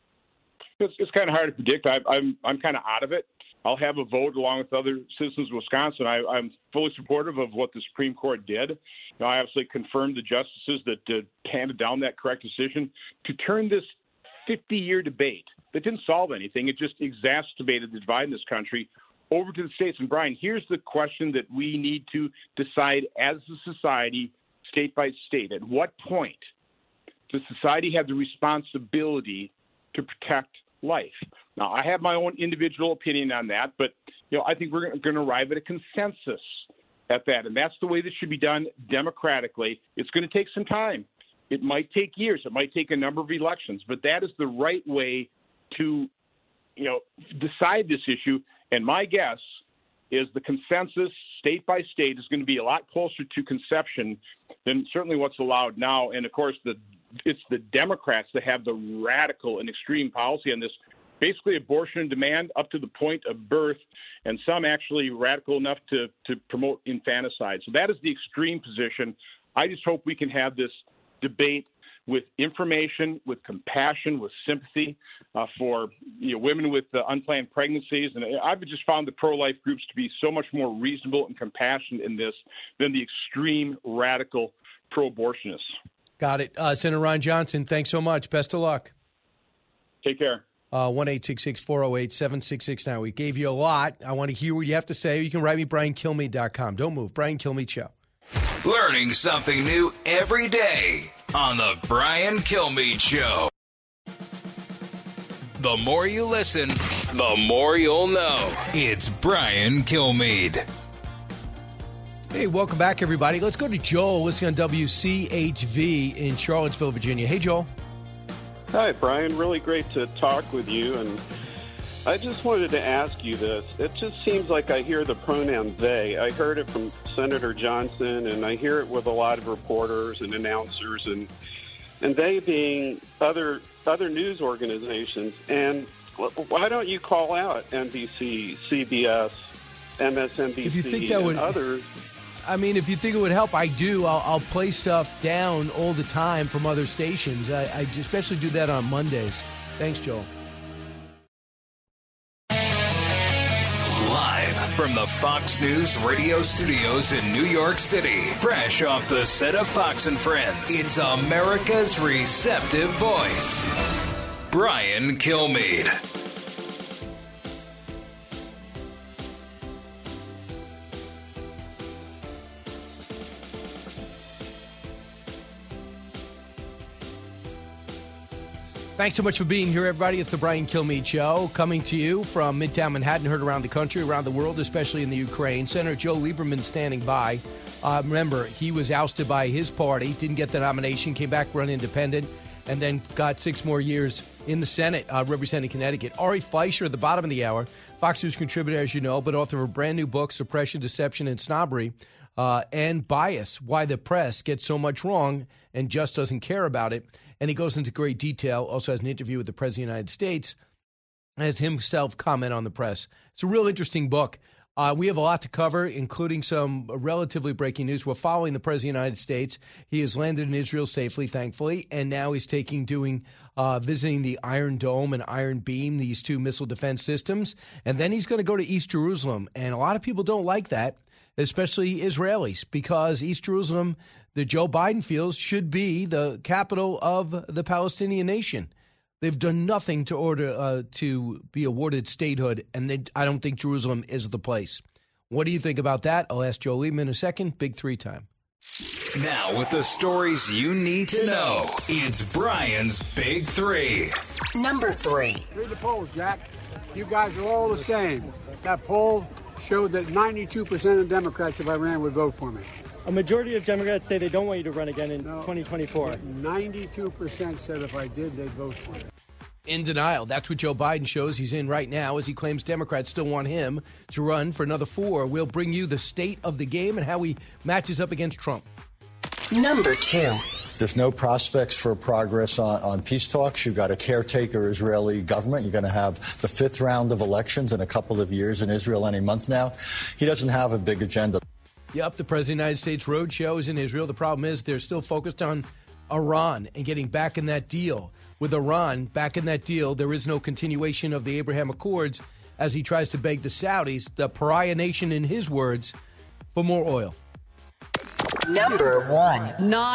It's kind of hard to predict. I'm kind of out of it. I'll have a vote along with other citizens of Wisconsin. I'm fully supportive of what the Supreme Court did. You know, I obviously confirmed the justices that handed down that correct decision to turn this 50-year debate that didn't solve anything. It just exacerbated the divide in this country over to the states. And, Brian, here's the question that we need to decide as a society, state by state. At what point does society have the responsibility to protect life? Now, I have my own individual opinion on that, but you know, I think we're going to arrive at a consensus at that, and that's the way this should be done democratically. It's going to take some time. It might take years. It might take a number of elections, but that is the right way to, you know, decide this issue. And my guess is the consensus, state by state, is going to be a lot closer to conception than certainly what's allowed now. And of course, it's the Democrats that have the radical and extreme policy on this. Basically, abortion on demand up to the point of birth, and some actually radical enough to promote infanticide. So that is the extreme position. I just hope we can have this debate with information, with compassion, with sympathy for women with unplanned pregnancies. And I've just found the pro-life groups to be so much more reasonable and compassionate in this than the extreme radical pro-abortionists. Got it. Senator Ron Johnson, thanks so much. Best of luck. Take care. 1-866-408-7669. We gave you a lot. I want to hear what you have to say. You can write me, BrianKilmeade.com. Don't move. Brian Kilmeade Show. Learning something new every day on the Brian Kilmeade Show. The more you listen, the more you'll know. It's Brian Kilmeade. Hey, welcome back, everybody. Let's go to Joel, listening on WCHV in Charlottesville, Virginia. Hey, Joel. Hi, Brian. Really great to talk with you. And I just wanted to ask you this. It just seems like I hear the pronoun they. I heard it from Senator Johnson, and I hear it with a lot of reporters and announcers, and they being other news organizations. And why don't you call out NBC, CBS, MSNBC, if you think that and others? I mean, if you think it would help, I do. I'll play stuff down all the time from other stations. I especially do that on Mondays. Thanks, Joel. Live from the Fox News radio studios in New York City, fresh off the set of Fox and Friends, it's America's receptive voice, Brian Kilmeade. Thanks so much for being here, everybody. It's the Brian Kilmeade Show, coming to you from Midtown Manhattan, heard around the country, around the world, especially in the Ukraine. Senator Joe Lieberman standing by. Remember, he was ousted by his party, didn't get the nomination, came back, run independent, and then got 6 more years in the Senate, representing Connecticut. Ari Fleischer at the bottom of the hour, Fox News contributor, as you know, but author of a brand new book, Suppression, Deception, and Snobbery, and Bias, Why the Press Gets So Much Wrong and Just Doesn't Care About It. And he goes into great detail, also has an interview with the President of the United States, and has himself comment on the press. It's a real interesting book. We have a lot to cover, including some relatively breaking news. We're following the President of the United States. He has landed in Israel safely, thankfully, and now he's visiting the Iron Dome and Iron Beam, these two missile defense systems. And then he's going to go to East Jerusalem. And a lot of people don't like that, especially Israelis, because East Jerusalem, the Joe Biden feels, should be the capital of the Palestinian nation. They've done nothing to be awarded statehood, and I don't think Jerusalem is the place. What do you think about that? I'll ask Joe Lieberman in a second. Big Three time. Now with the stories you need to know, it's Brian's Big Three. Number 3. Read the polls, Jack. You guys are all the same. That poll showed that 92% of Democrats, if I ran, would vote for me. A majority of Democrats say they don't want you to run again in 2024. 92% said if I did, they'd vote for me. In denial. That's what Joe Biden shows he's in right now, as he claims Democrats still want him to run for another 4. We'll bring you the state of the game and how he matches up against Trump. Number 2. There's no prospects for progress on peace talks. You've got a caretaker Israeli government. You're going to have the 5th round of elections in a couple of years in Israel any month now. He doesn't have a big agenda. Yep, the President of the United States road show is in Israel. The problem is they're still focused on Iran and getting back in that deal. With Iran back in that deal, there is no continuation of the Abraham Accords as he tries to beg the Saudis, the pariah nation in his words, for more oil. Number 1.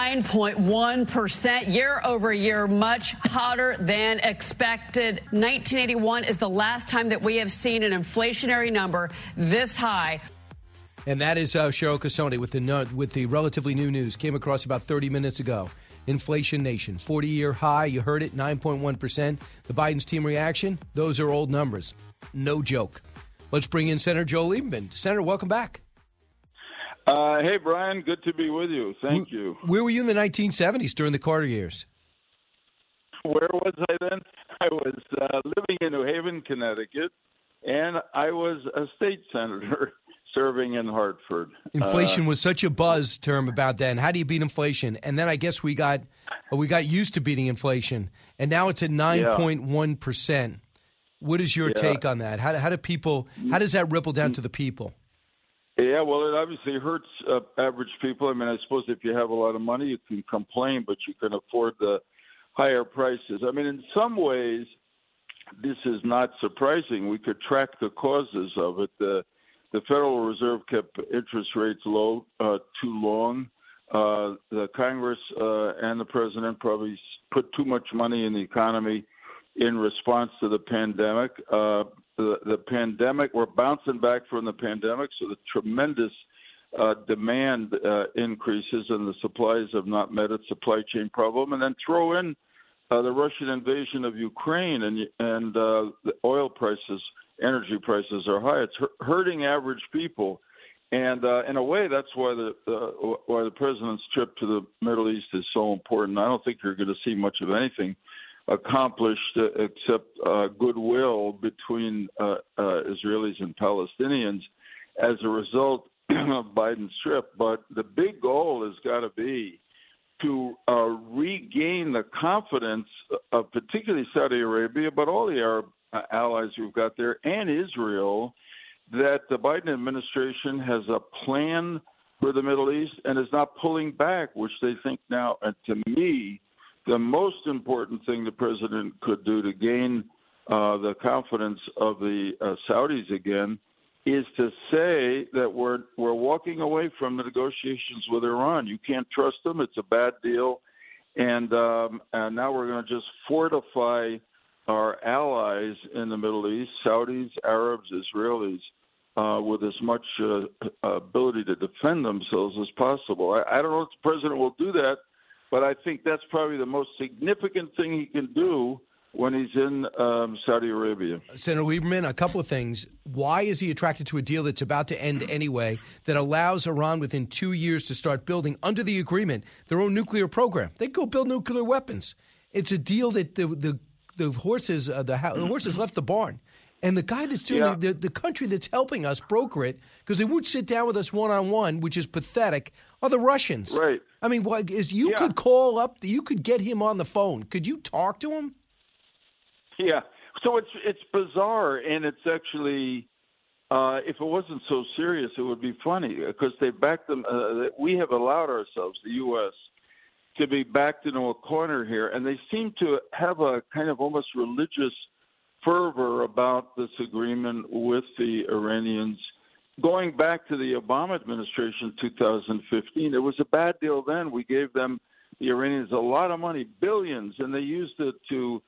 9.1% year over year, much hotter than expected. 1981 is the last time that we have seen an inflationary number this high. And that is Cheryl Casone with the relatively new news. Came across about 30 minutes ago. Inflation Nation, 40-year high. You heard it, 9.1%. The Biden's team reaction, those are old numbers. No joke. Let's bring in Senator Joe Lieberman. Senator, welcome back. Hey, Brian, good to be with you. Thank you. Where were you in the 1970s during the Carter years? Where was I then? I was living in New Haven, Connecticut, and I was a state senator serving in Hartford. Inflation was such a buzz term about that. And how do you beat inflation? And then I guess we got used to beating inflation, and now it's at 9.1%. What is your take on that? How does that ripple down to the people? Yeah, well, it obviously hurts average people. I mean, I suppose if you have a lot of money, you can complain, but you can afford the higher prices. I mean, in some ways, this is not surprising. We could track the causes of it. The Federal Reserve kept interest rates low too long. The Congress and the president probably put too much money in the economy in response to the pandemic. The pandemic, we're bouncing back from the pandemic, so the tremendous demand increases and the supplies have not met its supply chain problem. And then throw in the Russian invasion of Ukraine and the oil prices, energy prices are high. It's hurting average people. And in a way, that's why the president's trip to the Middle East is so important. I don't think you're going to see much of anything accomplished except goodwill between Israelis and Palestinians as a result of Biden's trip. But the big goal has got to be to regain the confidence of particularly Saudi Arabia, but all the Arab allies we've got there, and Israel, that the Biden administration has a plan for the Middle East and is not pulling back, which they think now, and to me, the most important thing the president could do to gain the confidence of the Saudis again is to say that we're walking away from the negotiations with Iran. You can't trust them; it's a bad deal, and now we're going to just fortify our allies in the Middle East, Saudis, Arabs, Israelis, with as much ability to defend themselves as possible. I don't know if the president will do that, but I think that's probably the most significant thing he can do when he's in Saudi Arabia. Senator Lieberman, a couple of things. Why is he attracted to a deal that's about to end anyway that allows Iran within 2 years to start building, under the agreement, their own nuclear program? They go build nuclear weapons. It's a deal that the horses left the barn. And the guy that's doing the country that's helping us broker it, because they won't sit down with us one-on-one, which is pathetic, are the Russians. Right. I mean, could call up, you could get him on the phone. Could you talk to him? Yeah. So it's bizarre, and it's actually if it wasn't so serious, it would be funny because they backed them. We have allowed ourselves, the U.S., to be backed into a corner here, and they seem to have a kind of almost religious fervor about this agreement with the Iranians. Going back to the Obama administration, 2015, it was a bad deal then. We gave them, the Iranians, a lot of money, billions, and they used it to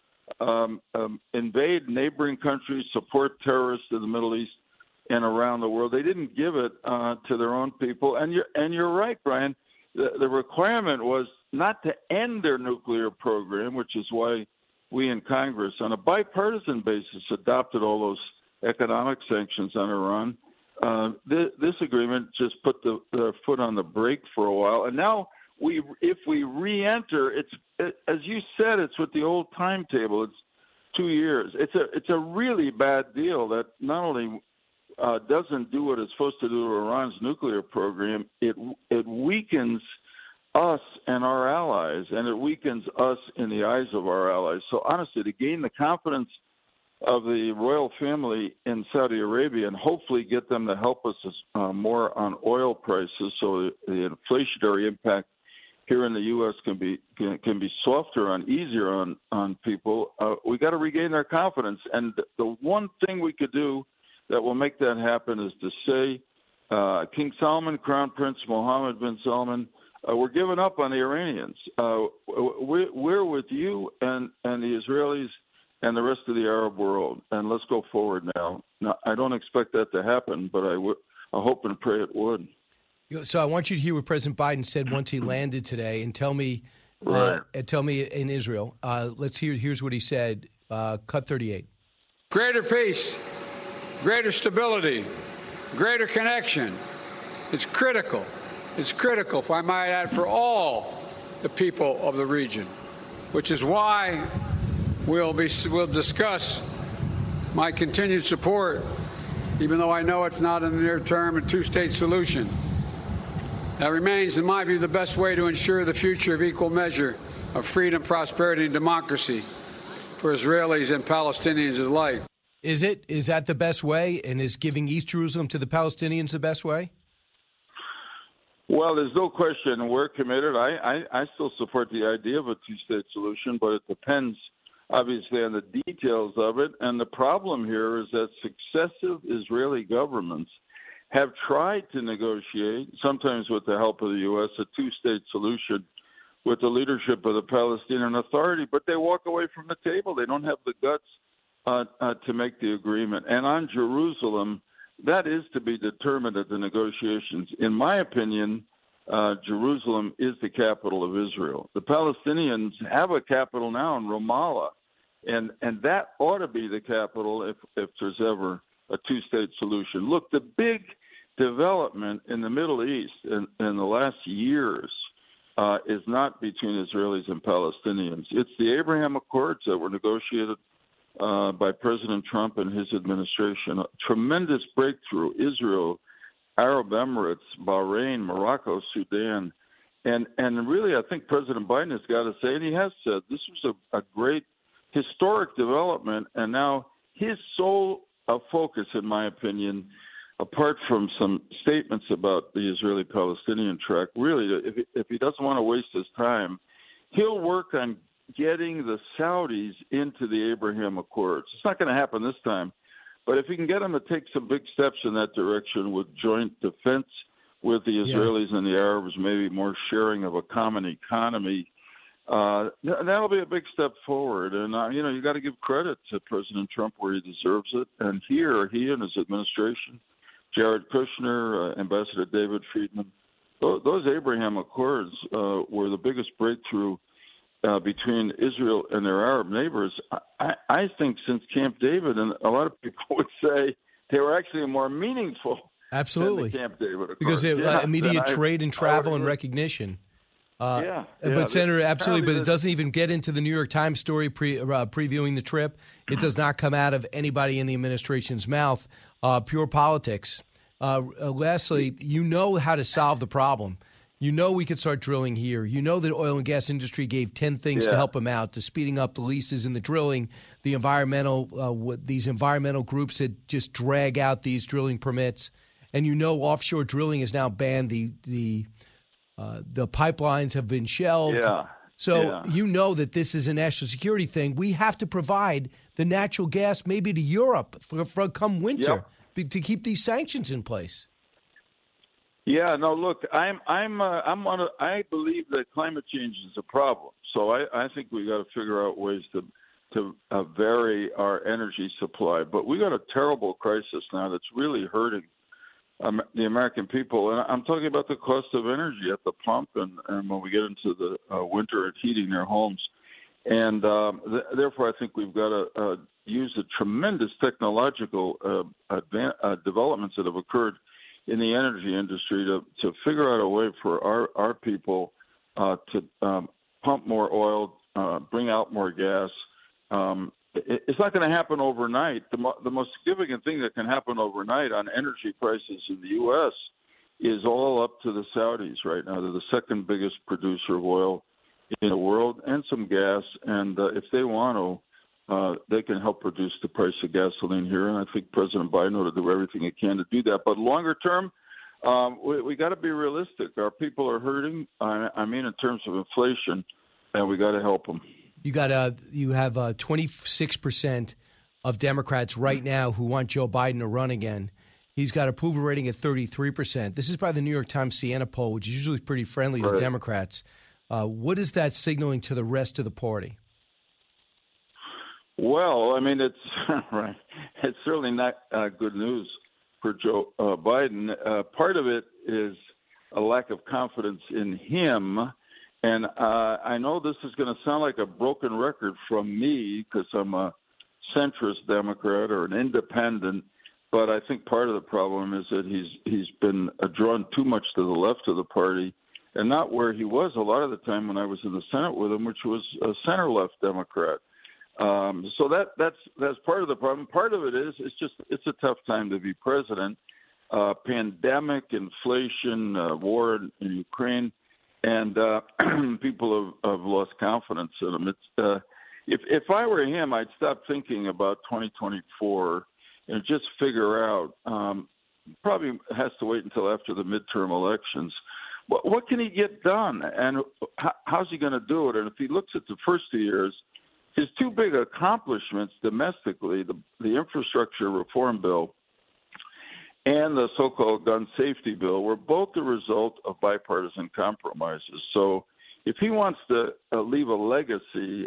invade neighboring countries, support terrorists in the Middle East and around the world. They didn't give it to their own people. And you're right, Brian. The requirement was not to end their nuclear program, which is why we in Congress, on a bipartisan basis, adopted all those economic sanctions on Iran. This agreement just put the foot on the brake for a while. And now, if we re-enter, as you said, it's with the old timetable. It's 2 years. It's a really bad deal that not only doesn't do what it's supposed to do to Iran's nuclear program, it weakens us and our allies, and it weakens us in the eyes of our allies. So honestly, to gain the confidence of the royal family in Saudi Arabia and hopefully get them to help us more on oil prices, so the inflationary impact here in the U.S. can be softer and easier on people, we got to regain their confidence. And the one thing we could do that will make that happen is to say, King Salman, Crown Prince Mohammed bin Salman, we're giving up on the Iranians. We're with you and the Israelis and the rest of the Arab world, and let's go forward now. Now, I don't expect that to happen, but I hope and pray it would. So I want you to hear what President Biden said once he landed today, and tell me in Israel. Let's hear. Here's what he said. Cut 38. Greater peace, greater stability, greater connection. It's critical. It's critical, if I might add, for all the people of the region, which is why we'll discuss my continued support, even though I know it's not in the near term, a two-state solution. That remains, in my view, the best way to ensure the future of equal measure of freedom, prosperity, and democracy for Israelis and Palestinians alike. Is it? Is that the best way? And is giving East Jerusalem to the Palestinians the best way? Well, there's no question we're committed. I still support the idea of a two-state solution, but it depends, obviously, on the details of it. And the problem here is that successive Israeli governments have tried to negotiate, sometimes with the help of the U.S., a two-state solution with the leadership of the Palestinian Authority, but they walk away from the table. They don't have the guts to make the agreement. And on Jerusalem, that is to be determined at the negotiations. In my opinion, Jerusalem is the capital of Israel. The Palestinians have a capital now in Ramallah, and that ought to be the capital if there's ever a two-state solution. Look, the big development in the Middle East in the last years is not between Israelis and Palestinians. It's the Abraham Accords that were negotiated by President Trump and his administration. A tremendous breakthrough. Israel, Arab Emirates, Bahrain, Morocco, Sudan. And really, I think President Biden has got to say, and he has said, this was a great historic development. And now his sole focus, in my opinion, apart from some statements about the Israeli-Palestinian track, really, if he doesn't want to waste his time, he'll work on getting the Saudis into the Abraham Accords. It's not going to happen this time, but if he can get them to take some big steps in that direction with joint defense with the Israelis and the Arabs, maybe more sharing of a common economy, that'll be a big step forward. And, you got to give credit to President Trump where he deserves it. And here, he and his administration, Jared Kushner, Ambassador David Friedman, those Abraham Accords were the biggest breakthrough between Israel and their Arab neighbors, I think, since Camp David. And a lot of people would say they were actually more meaningful Absolutely. than the Camp David Accords. Because immediate trade and travel and recognition. But Senator, absolutely, but it doesn't even get into the New York Times story previewing the trip. It does not come out of anybody in the administration's mouth. Pure politics. Lastly, you know how to solve the problem. You know we could start drilling here. You know the oil and gas industry gave 10 things to help them out, to speeding up the leases and the drilling, the these environmental groups that just drag out these drilling permits. And you know offshore drilling is now banned. The pipelines have been shelved. Yeah. So you know that this is a national security thing. We have to provide the natural gas maybe to Europe for come winter to keep these sanctions in place. Yeah, no, look, I believe that climate change is a problem. So I think we got to figure out ways to vary our energy supply. But we got a terrible crisis now that's really hurting the American people. And I'm talking about the cost of energy at the pump and when we get into the winter and heating their homes. And therefore, I think we've got to use the tremendous technological developments that have occurred in the energy industry to figure out a way for our people to pump more oil, bring out more gas. It's not going to happen overnight. The most significant thing that can happen overnight on energy prices in the U.S. is all up to the Saudis right now. They're the second biggest producer of oil in the world and some gas. And if they want to, they can help reduce the price of gasoline here. And I think President Biden ought to do everything he can to do that. But longer term, we got to be realistic. Our people are hurting. I mean, in terms of inflation, and we got to help them. You have 26% of Democrats right now who want Joe Biden to run again. He's got approval rating at 33%. This is by the New York Times Siena poll, which is usually pretty friendly to Democrats. What is that signaling to the rest of the party? Well, I mean, it's right. It's certainly not good news for Joe Biden. Part of it is a lack of confidence in him. And I know this is going to sound like a broken record from me because I'm a centrist Democrat or an independent, but I think part of the problem is that he's been drawn too much to the left of the party and not where he was a lot of the time when I was in the Senate with him, which was a center-left Democrat. So that's part of the problem. Part of it is it's a tough time to be president. Pandemic, inflation, war in Ukraine. And people have lost confidence in him. It's if I were him, I'd stop thinking about 2024 and just figure out. Probably has to wait until after the midterm elections. What can he get done, and how's he going to do it? And if he looks at the first 2 years, his two big accomplishments domestically, the infrastructure reform bill and the so-called gun safety bill, were both the result of bipartisan compromises. So if he wants to leave a legacy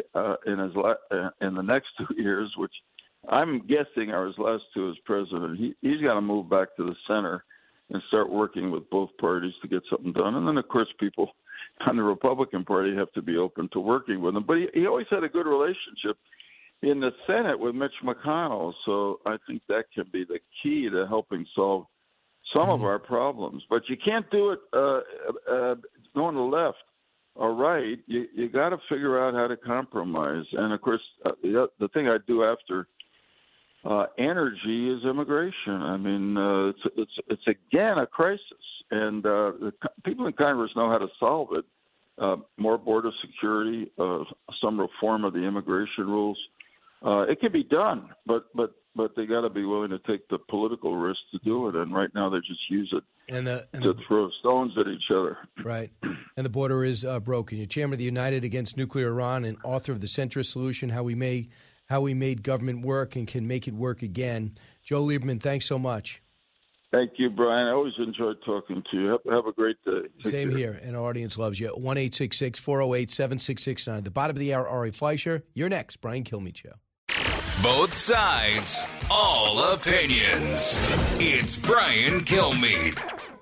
in the next 2 years, which I'm guessing are his last two as president, he's got to move back to the center and start working with both parties to get something done. And then, of course, people on the Republican Party have to be open to working with him. But he always had a good relationship in the Senate with Mitch McConnell, so I think that can be the key to helping solve some of our problems. But you can't do it going to the left or right. You got to figure out how to compromise. And, of course, the thing I do after energy is immigration. I mean, it's again a crisis, and the people in Congress know how to solve it. More border security, some reform of the immigration rules. It can be done, but they got to be willing to take the political risk to do it. And right now, they just use it to throw stones at each other. Right, and the border is broken. You're chairman of the United Against Nuclear Iran and author of The Centrist Solution: How We Made Government Work and Can Make It Work Again. Joe Lieberman, thanks so much. Thank you, Brian. I always enjoyed talking to you. Have a great day. Same here, and our audience loves you. 1-866-408-7669. The bottom of the hour, Ari Fleischer. You're next, Brian Kilmeade Show. Both sides, all opinions. It's Brian Kilmeade.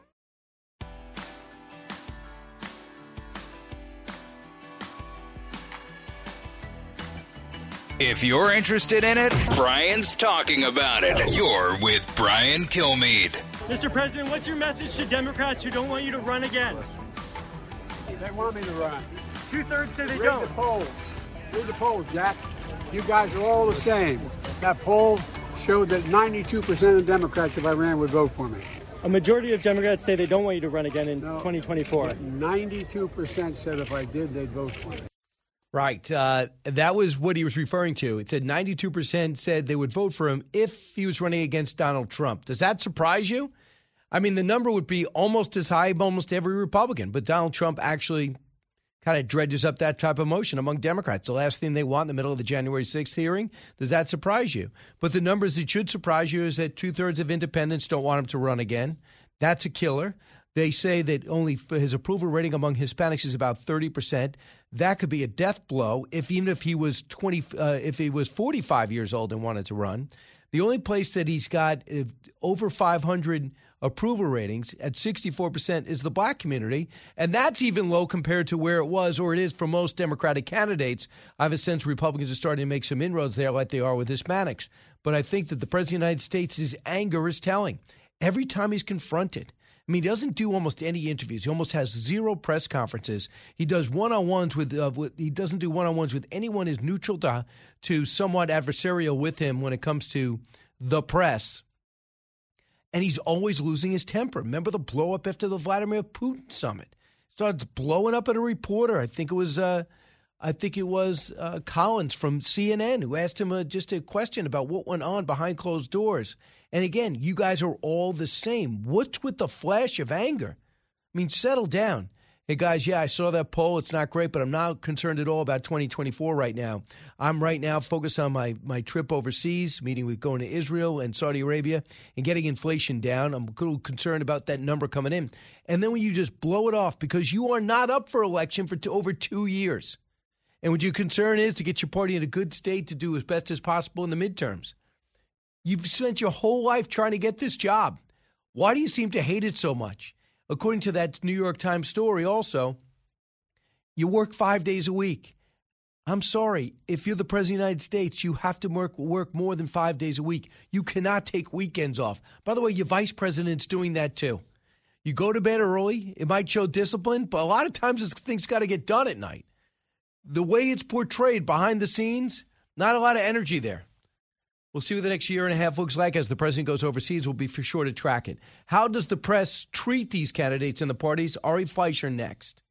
If you're interested in it, Brian's talking about it. You're with Brian Kilmeade. Mr. President, what's your message to Democrats who don't want you to run again? They want me to run. 2/3 say they don't. Read the polls, Jack. You guys are all the same. That poll showed that 92% of Democrats, if I ran, would vote for me. A majority of Democrats say they don't want you to run again in 2024. 92% said if I did, they'd vote for me. Right. That was what he was referring to. It said 92% said they would vote for him if he was running against Donald Trump. Does that surprise you? I mean, the number would be almost as high by almost every Republican, but Donald Trump actually kind of dredges up that type of motion among Democrats. The last thing they want in the middle of the January 6th hearing. Does that surprise you? But the numbers that should surprise you is that 2/3 of independents don't want him to run again. That's a killer. They say that only his approval rating among Hispanics is about 30%. That could be a death blow even if he was 45 years old and wanted to run. The only place that he's got over 500 approval ratings at 64% is the black community, and that's even low compared to where it was or it is for most Democratic candidates. I have a sense Republicans are starting to make some inroads there like they are with Hispanics. But I think that the President of the United States' his anger is telling. Every time he's confronted, I mean, he doesn't do almost any interviews. He almost has zero press conferences. He does one-on-ones he doesn't do one-on-ones with anyone who's neutral to somewhat adversarial with him when it comes to the press. And he's always losing his temper. Remember the blow-up after the Vladimir Putin summit? Starts blowing up at a reporter. I think it was Collins from CNN who asked him just a question about what went on behind closed doors. And again, you guys are all the same. What's with the flash of anger? I mean, settle down. Hey, guys, yeah, I saw that poll. It's not great, but I'm not concerned at all about 2024 right now. I'm right now focused on my trip overseas, going to Israel and Saudi Arabia and getting inflation down. I'm a little concerned about that number coming in. And then when you just blow it off because you are not up for election for over 2 years. And what your concern is to get your party in a good state to do as best as possible in the midterms. You've spent your whole life trying to get this job. Why do you seem to hate it so much? According to that New York Times story also, you work 5 days a week. I'm sorry. If you're the President of the United States, you have to work more than 5 days a week. You cannot take weekends off. By the way, your vice president's doing that too. You go to bed early. It might show discipline, but a lot of times things got to get done at night. The way it's portrayed behind the scenes, not a lot of energy there. We'll see what the next year and a half looks like as the president goes overseas. We'll be for sure to track it. How does the press treat these candidates in the parties? Ari Fleischer next.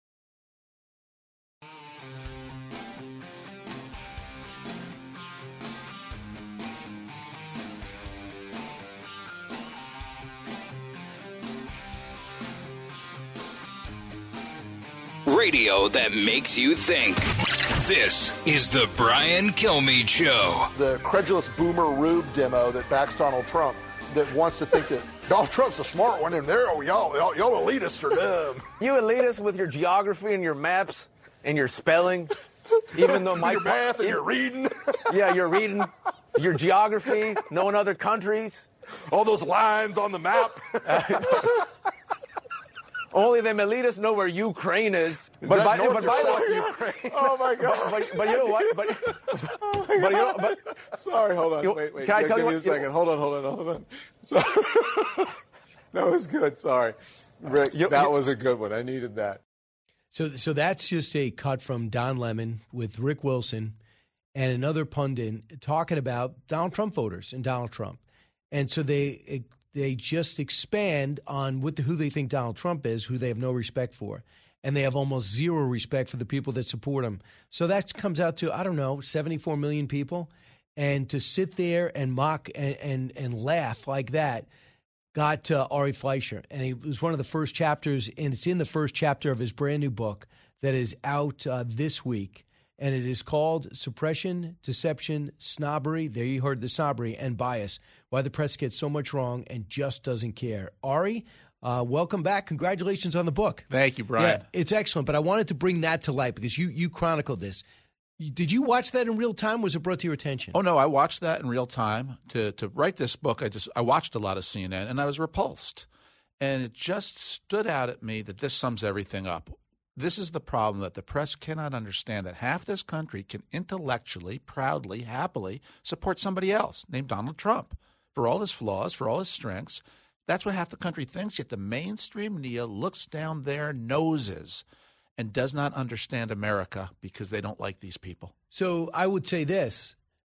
Radio that makes you think. This is the Brian Kilmeade Show. The credulous boomer Rube demo that backs Donald Trump that wants to think that Donald Trump's a smart one and y'all elitists are dumb. You elitists with your geography and your maps and your spelling. Even though your math and your reading. Yeah, you're reading. Your geography, knowing other countries. All those lines on the map. Only them elitists know where Ukraine is. But by the way, oh my God! But you know what? Sorry, hold on. Wait. Can I tell you a second. Hold on. Sorry. That was good. Sorry, Rick. That was a good one. I needed that. So that's just a cut from Don Lemon with Rick Wilson and another pundit talking about Donald Trump voters and Donald Trump, and so they just expand on who they think Donald Trump is, who they have no respect for. And they have almost zero respect for the people that support him. So that comes out to, 74 million people. And to sit there and mock and laugh like that got Ari Fleischer. And it was one of the first chapters, and it's in the first chapter of his brand new book that is out this week. And it is called Suppression, Deception, Snobbery. There you heard the snobbery and bias. Why the press gets so much wrong and just doesn't care. Ari, welcome back. Congratulations on the book. Thank you, Brian. Yeah, it's excellent. But I wanted to bring that to light because you chronicled this. Did you watch that in real time? Was it brought to your attention? Oh, no, I watched that in real time. To write this book, I watched a lot of CNN, and I was repulsed. And it just stood out at me that this sums everything up. This is the problem that the press cannot understand, that half this country can intellectually, proudly, happily support somebody else named Donald Trump for all his flaws, for all his strengths. That's what half the country thinks, yet the mainstream media looks down their noses and does not understand America because they don't like these people. So I would say this.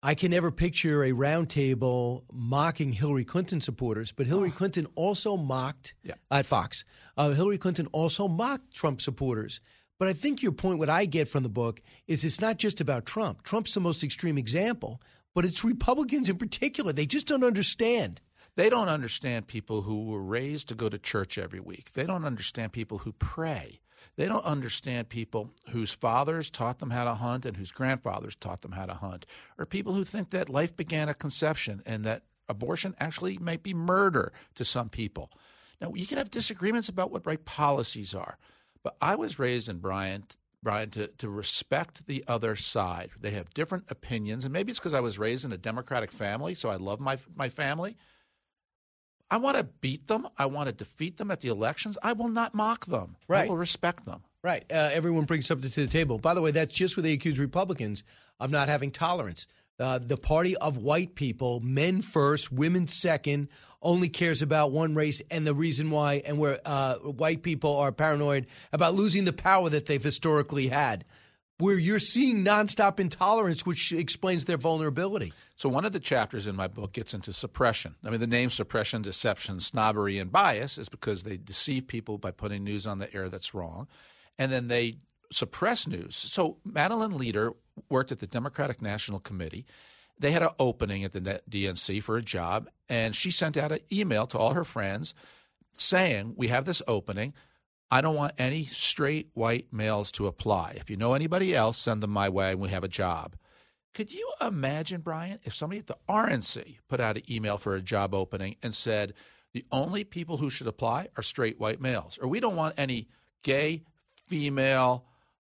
I can never picture a roundtable mocking Hillary Clinton supporters, but Hillary Clinton also mocked at Fox. Hillary Clinton also mocked Trump supporters. But I think your point, what I get from the book, is it's not just about Trump. Trump's the most extreme example, but it's Republicans in particular. They just don't understand. They don't understand people who were raised to go to church every week. They don't understand people who pray. They don't understand people whose fathers taught them how to hunt and whose grandfathers taught them how to hunt, or people who think that life began at conception and that abortion actually might be murder to some people. Now, you can have disagreements about what right policies are, but I was raised in Brian, to respect the other side. They have different opinions, and maybe it's because I was raised in a Democratic family, so I love my family. I want to beat them. I want to defeat them at the elections. I will not mock them. Right. I will respect them. Right. Everyone brings something to the table. By the way, that's just what they accuse Republicans of not having tolerance. The party of white people, men first, women second, only cares about one race, and the reason why, and where white people are paranoid about losing the power that they've historically had. Where you're seeing nonstop intolerance, which explains their vulnerability. So one of the chapters in my book gets into suppression. I mean, the name suppression, deception, snobbery, and bias is because they deceive people by putting news on the air that's wrong, and then they suppress news. So Madeleine Leader worked at the Democratic National Committee. They had an opening at the DNC for a job, and she sent out an email to all her friends saying, we have this opening. I don't want any straight white males to apply. If you know anybody else, send them my way and we have a job. Could you imagine, Brian, if somebody at the RNC put out an email for a job opening and said the only people who should apply are straight white males, or we don't want any gay female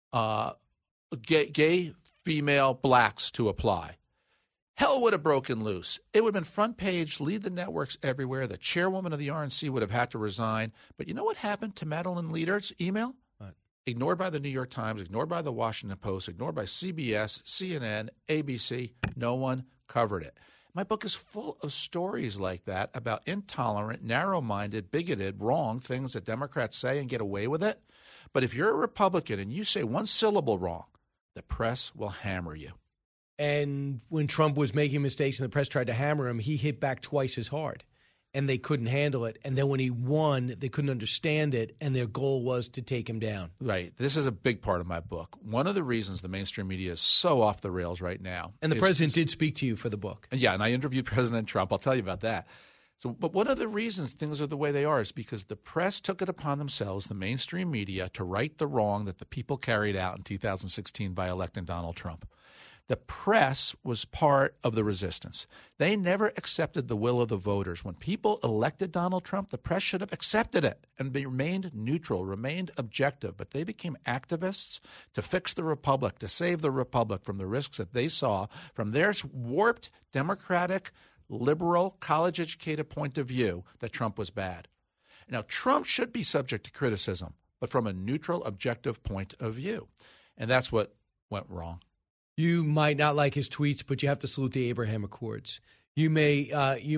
blacks to apply? Hell would have broken loose. It would have been front page, lead the networks everywhere. The chairwoman of the RNC would have had to resign. But you know what happened to Madeleine Leader's email? What? Ignored by the New York Times, ignored by the Washington Post, ignored by CBS, CNN, ABC. No one covered it. My book is full of stories like that about intolerant, narrow-minded, bigoted, wrong things that Democrats say and get away with it. But if you're a Republican and you say one syllable wrong, the press will hammer you. And when Trump was making mistakes and the press tried to hammer him, he hit back twice as hard, and they couldn't handle it. And then when he won, they couldn't understand it, and their goal was to take him down. Right. This is a big part of my book. One of the reasons the mainstream media is so off the rails right now. And the president did speak to you for the book. Yeah, and I interviewed President Trump. I'll tell you about that. But one of the reasons things are the way they are is because the press took it upon themselves, the mainstream media, to right the wrong that the people carried out in 2016 by electing Donald Trump. The press was part of the resistance. They never accepted the will of the voters. When people elected Donald Trump, the press should have accepted it and remained neutral, remained objective. But they became activists to fix the republic, to save the republic from the risks that they saw from their warped, democratic, liberal, college-educated point of view that Trump was bad. Now, Trump should be subject to criticism, but from a neutral, objective point of view. And that's what went wrong. You might not like his tweets, but you have to salute the Abraham Accords. You might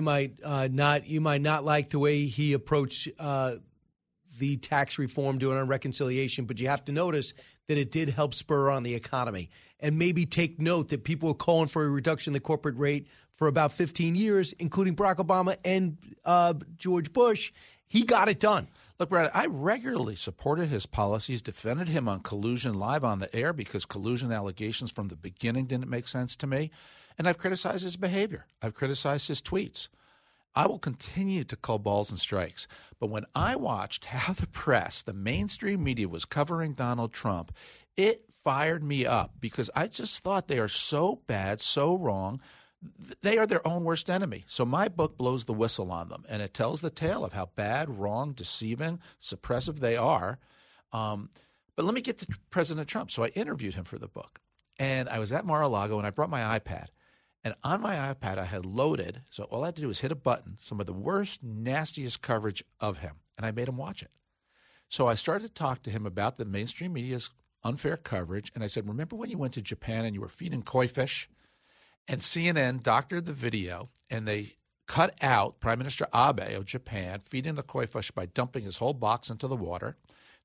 not like the way he approached the tax reform, doing on reconciliation, but you have to notice that it did help spur on the economy. And maybe take note that people were calling for a reduction in the corporate rate for about 15 years, including Barack Obama and George Bush. He got it done. Look, Brad, I regularly supported his policies, defended him on collusion live on the air because collusion allegations from the beginning didn't make sense to me. And I've criticized his behavior. I've criticized his tweets. I will continue to call balls and strikes. But when I watched how the press, the mainstream media, was covering Donald Trump, it fired me up because I just thought they are so bad, so wrong. They are their own worst enemy. So my book blows the whistle on them, and it tells the tale of how bad, wrong, deceiving, suppressive they are. But let me get to President Trump. So I interviewed him for the book, and I was at Mar-a-Lago, and I brought my iPad. And on my iPad, I had loaded, so all I had to do was hit a button, some of the worst, nastiest coverage of him, and I made him watch it. So I started to talk to him about the mainstream media's unfair coverage, and I said, remember when you went to Japan and you were feeding koi fish? And CNN doctored the video, and they cut out Prime Minister Abe of Japan feeding the koi fish by dumping his whole box into the water.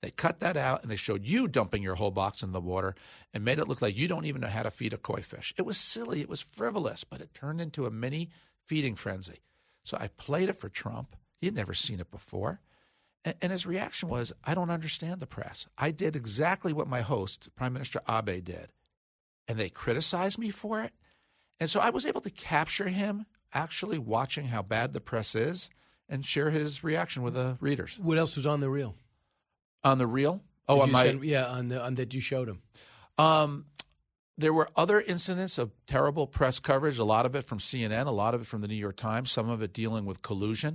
They cut that out, and they showed you dumping your whole box in the water and made it look like you don't even know how to feed a koi fish. It was silly. It was frivolous, but it turned into a mini feeding frenzy. So I played it for Trump. He had never seen it before. And his reaction was, I don't understand the press. I did exactly what my host, Prime Minister Abe, did. And they criticized me for it. And so I was able to capture him actually watching how bad the press is and share his reaction with the readers. What else was on the reel? On the reel? Oh, on my on that you showed him. There were other incidents of terrible press coverage, a lot of it from CNN, a lot of it from the New York Times, some of it dealing with collusion.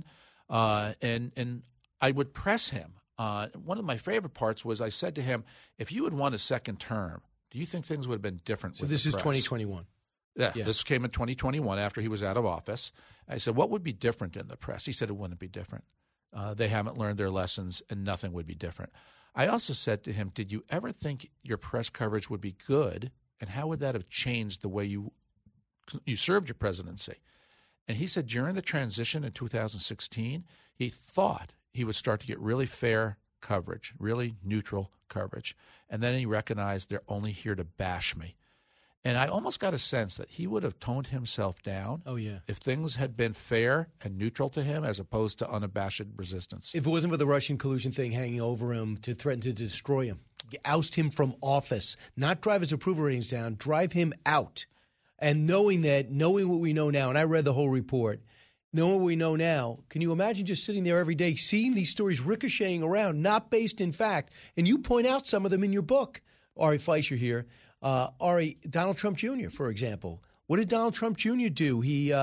And I would press him. One of my favorite parts was I said to him, if you had won a second term, do you think things would have been different with the press? So this is 2021. Yeah, this came in 2021 after he was out of office. I said, what would be different in the press? He said it wouldn't be different. They haven't learned their lessons, and nothing would be different. I also said to him, did you ever think your press coverage would be good, and how would that have changed the way you served your presidency? And he said during the transition in 2016, he thought he would start to get really fair coverage, really neutral coverage. And then he recognized they're only here to bash me. And I almost got a sense that he would have toned himself down if things had been fair and neutral to him as opposed to unabashed resistance. If it wasn't for the Russian collusion thing hanging over him to threaten to destroy him, oust him from office, not drive his approval ratings down, drive him out. And knowing what we know now, and I read the whole report, knowing what we know now, can you imagine just sitting there every day, seeing these stories ricocheting around, not based in fact? And you point out some of them in your book, Ari Fleischer here. Ari, Donald Trump Jr., for example. What did Donald Trump Jr. do?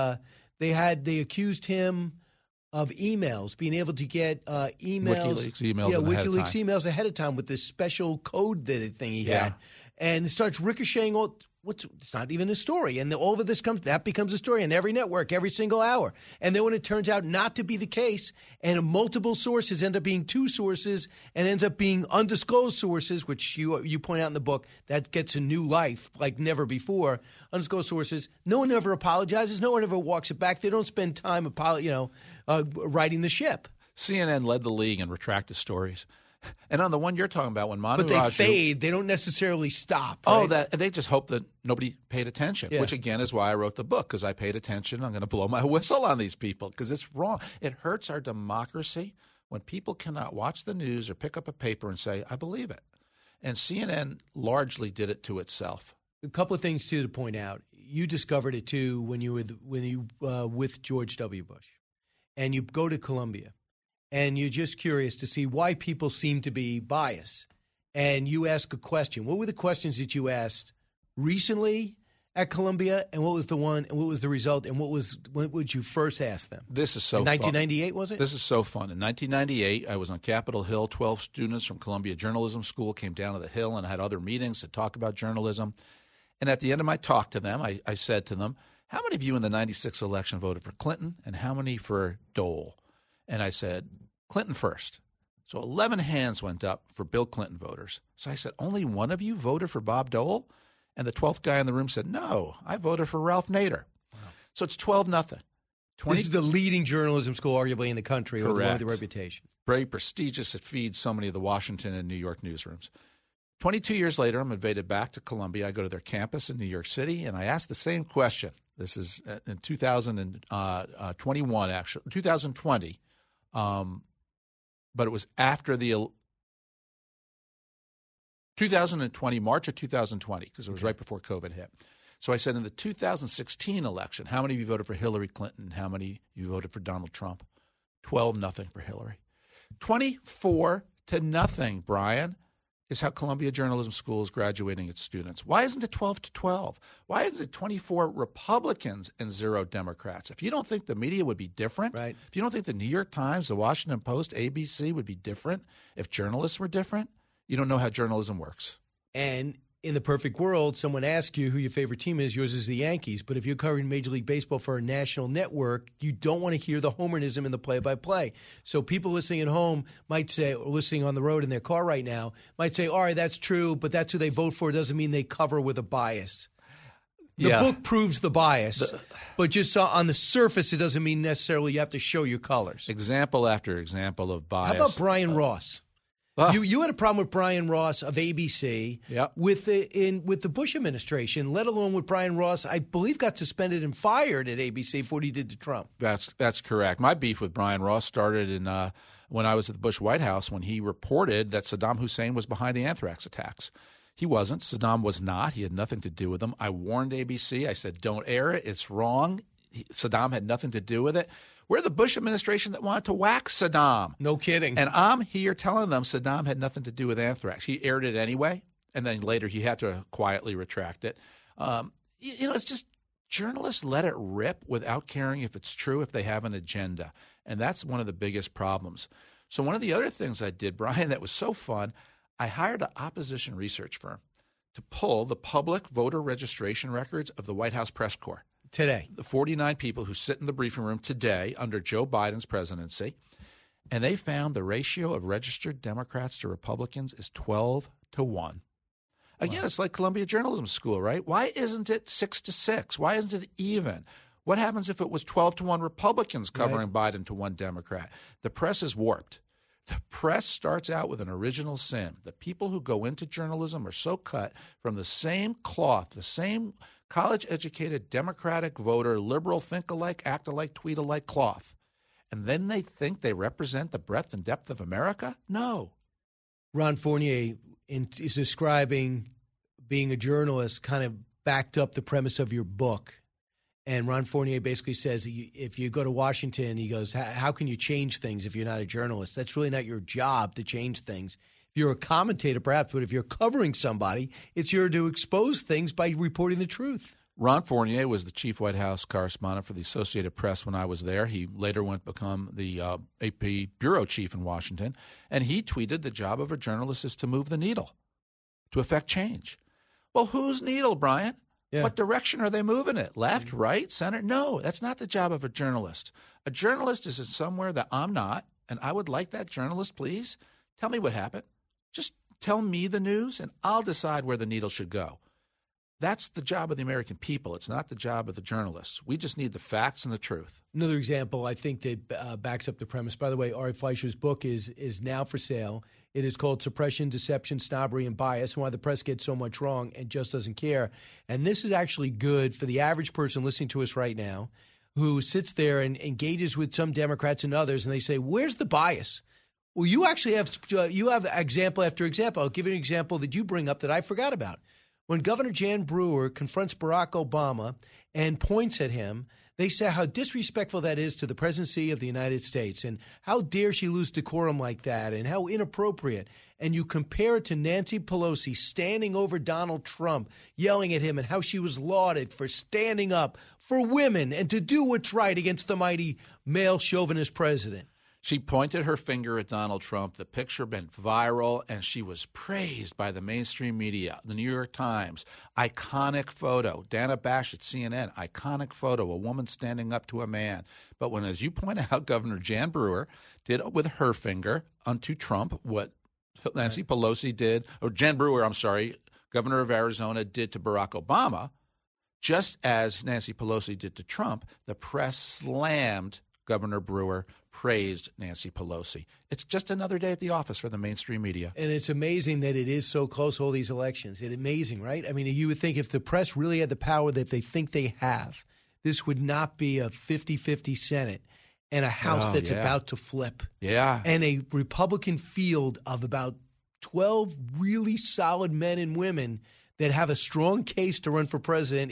They accused him of emails, being able to get emails. WikiLeaks emails WikiLeaks emails ahead of time with this special code thing he had. And it starts ricocheting it's not even a story. And all of this becomes a story on every network, every single hour. And then when it turns out not to be the case, and multiple sources end up being two sources and ends up being undisclosed sources, which you point out in the book, that gets a new life like never before. Undisclosed sources. No one ever apologizes. No one ever walks it back. They don't spend time righting the ship. CNN led the league in retracted stories. And on the one you're talking about, when Manu Raju... But they fade. They don't necessarily stop. Right? They just hope that nobody paid attention, which, again, is why I wrote the book, because I paid attention. I'm going to blow my whistle on these people because it's wrong. It hurts our democracy when people cannot watch the news or pick up a paper and say, I believe it. And CNN largely did it to itself. A couple of things, too, to point out. You discovered it, too, when you were with George W. Bush. And you go to Columbia. And you're just curious to see why people seem to be biased. And you ask a question. What were the questions that you asked recently at Columbia? And what was the one? And what was the result? And what would you first ask them? This is so fun. 1998, was it? This is so fun. In 1998, I was on Capitol Hill. 12 students from Columbia Journalism School came down to the Hill and had other meetings to talk about journalism. And at the end of my talk to them, I said to them, how many of you in the 96 election voted for Clinton and how many for Dole? And I said, Clinton first. So 11 hands went up for Bill Clinton voters. So I said, only one of you voted for Bob Dole? And the 12th guy in the room said, no, I voted for Ralph Nader. Wow. So it's 12-0. This is the leading journalism school arguably in the country, or one with the reputation. Very prestigious. It feeds so many of the Washington and New York newsrooms. 22 years later, I'm invited back to Columbia. I go to their campus in New York City, and I ask the same question. This is in 2021, actually, 2020. But it was after the 2020, March of 2020, because it was right before COVID hit. So I said, in the 2016 election, how many of you voted for Hillary Clinton? How many of you voted for Donald Trump? 12-0 for Hillary. 24-0, Brian, is how Columbia Journalism School is graduating its students. Why isn't it 12-12? Why is it 24 Republicans and 0 Democrats? If you don't think the media would be different, if you don't think the New York Times, the Washington Post, ABC would be different, if journalists were different, you don't know how journalism works. And in the perfect world, someone asks you who your favorite team is. Yours is the Yankees. But if you're covering Major League Baseball for a national network, you don't want to hear the homerism in the play-by-play. So people listening at home might say, or listening on the road in their car right now, might say, all right, that's true, but that's who they vote for. It doesn't mean they cover with a bias. The book proves the bias, but just on the surface, it doesn't mean necessarily you have to show your colors. Example after example of bias. How about Brian Ross? You had a problem with Brian Ross of ABC with the Bush administration, let alone with Brian Ross, I believe, got suspended and fired at ABC for what he did to Trump. That's correct. My beef with Brian Ross started in when I was at the Bush White House when he reported that Saddam Hussein was behind the anthrax attacks. He wasn't. Saddam was not. He had nothing to do with them. I warned ABC. I said, don't air it. It's wrong. Saddam had nothing to do with it. We're the Bush administration that wanted to whack Saddam. No kidding. And I'm here telling them Saddam had nothing to do with anthrax. He aired it anyway, and then later he had to quietly retract it. It's just journalists let it rip without caring if it's true, if they have an agenda. And that's one of the biggest problems. So one of the other things I did, Brian, that was so fun, I hired an opposition research firm to pull the public voter registration records of the White House press corps. Today. The 49 people who sit in the briefing room today under Joe Biden's presidency, and they found the ratio of registered Democrats to Republicans is 12-1. Again, It's like Columbia Journalism School, right? Why isn't it 6-6? Why isn't it even? What happens if it was 12-1 Republicans covering Biden to 1 Democrat? The press is warped. The press starts out with an original sin. The people who go into journalism are so cut from the same cloth, the same college-educated Democratic voter, liberal, think-alike, act-alike, tweet-alike cloth. And then they think they represent the breadth and depth of America? No. Ron Fournier is describing being a journalist, kind of backed up the premise of your book. And Ron Fournier basically says if you go to Washington, he goes, how can you change things if you're not a journalist? That's really not your job to change things. If you're a commentator, perhaps, but if you're covering somebody, it's your to expose things by reporting the truth. Ron Fournier was the chief White House correspondent for the Associated Press when I was there. He later went to become the AP bureau chief in Washington. And he tweeted the job of a journalist is to move the needle, to affect change. Well, whose needle, Brian? Yeah. What direction are they moving it? Left, right, center? No, that's not the job of a journalist. A journalist is somewhere that I'm not, and I would like that journalist, please. Tell me what happened. Just tell me the news, and I'll decide where the needle should go. That's the job of the American people. It's not the job of the journalists. We just need the facts and the truth. Another example, I think, that backs up the premise. By the way, Ari Fleischer's book is now for sale. It is called Suppression, Deception, Snobbery, and Bias, and Why the Press Gets So Much Wrong and Just Doesn't Care. And this is actually good for the average person listening to us right now who sits there and engages with some Democrats and others, and they say, where's the bias? Well, you actually have example after example. I'll give you an example that you bring up that I forgot about. When Governor Jan Brewer confronts Barack Obama and points at him, they say how disrespectful that is to the presidency of the United States and how dare she lose decorum like that and how inappropriate. And you compare it to Nancy Pelosi standing over Donald Trump, yelling at him and how she was lauded for standing up for women and to do what's right against the mighty male chauvinist president. She pointed her finger at Donald Trump. The picture went viral, and she was praised by the mainstream media. The New York Times, iconic photo. Dana Bash at CNN, iconic photo, a woman standing up to a man. But when, as you point out, Governor Jan Brewer did with her finger unto Trump what Nancy Pelosi did, or Jan Brewer, I'm sorry, governor of Arizona, did to Barack Obama, just as Nancy Pelosi did to Trump, the press slammed Governor Brewer, praised Nancy Pelosi. It's just another day at the office for the mainstream media. And it's amazing that it is so close, all these elections. It's amazing, right? I mean, you would think if the press really had the power that they think they have, this would not be a 50-50 Senate and a House that's about to flip. Yeah. And a Republican field of about 12 really solid men and women that have a strong case to run for president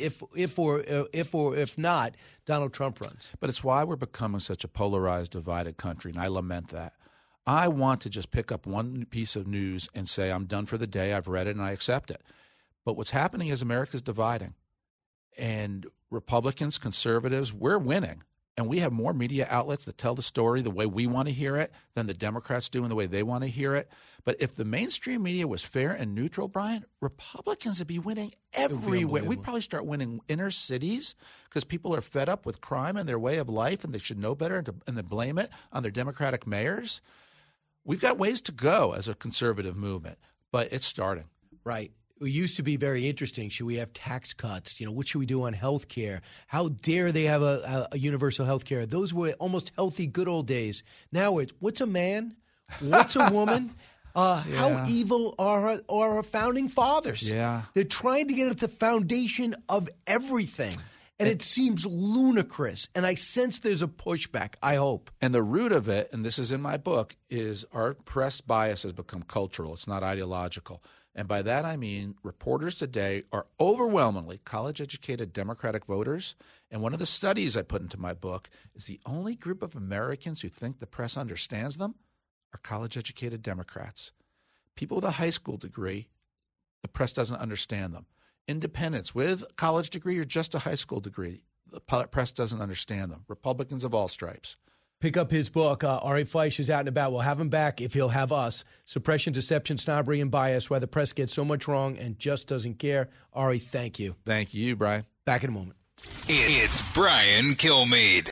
if not, Donald Trump runs. But it's why we're becoming such a polarized, divided country, and I lament that. I want to just pick up one piece of news and say, I'm done for the day, I've read it, and I accept it. But what's happening is America's dividing. And Republicans, conservatives, we're winning. And we have more media outlets that tell the story the way we want to hear it than the Democrats do in the way they want to hear it. But if the mainstream media was fair and neutral, Brian, Republicans would be winning everywhere. We'd probably start winning inner cities because people are fed up with crime and their way of life, and they should know better and then blame it on their Democratic mayors. We've got ways to go as a conservative movement, but it's starting. Right. It used to be very interesting. Should we have tax cuts? What should we do on health care? How dare they have a universal health care? Those were almost healthy, good old days. Now it's what's a man? What's a woman? How evil are our founding fathers? Yeah. They're trying to get at the foundation of everything. And it seems ludicrous. And I sense there's a pushback, I hope. And the root of it, and this is in my book, is our press bias has become cultural. It's not ideological. And by that I mean reporters today are overwhelmingly college-educated Democratic voters. And one of the studies I put into my book is the only group of Americans who think the press understands them are college-educated Democrats. People with a high school degree, the press doesn't understand them. Independents with a college degree or just a high school degree, the press doesn't understand them. Republicans of all stripes. Pick up his book. Ari Fleisch is out and about. We'll have him back if he'll have us. Suppression, Deception, Snobbery, and Bias, Why the Press Gets So Much Wrong and Just Doesn't Care. Ari, thank you. Thank you, Brian. Back in a moment. It's Brian Kilmeade.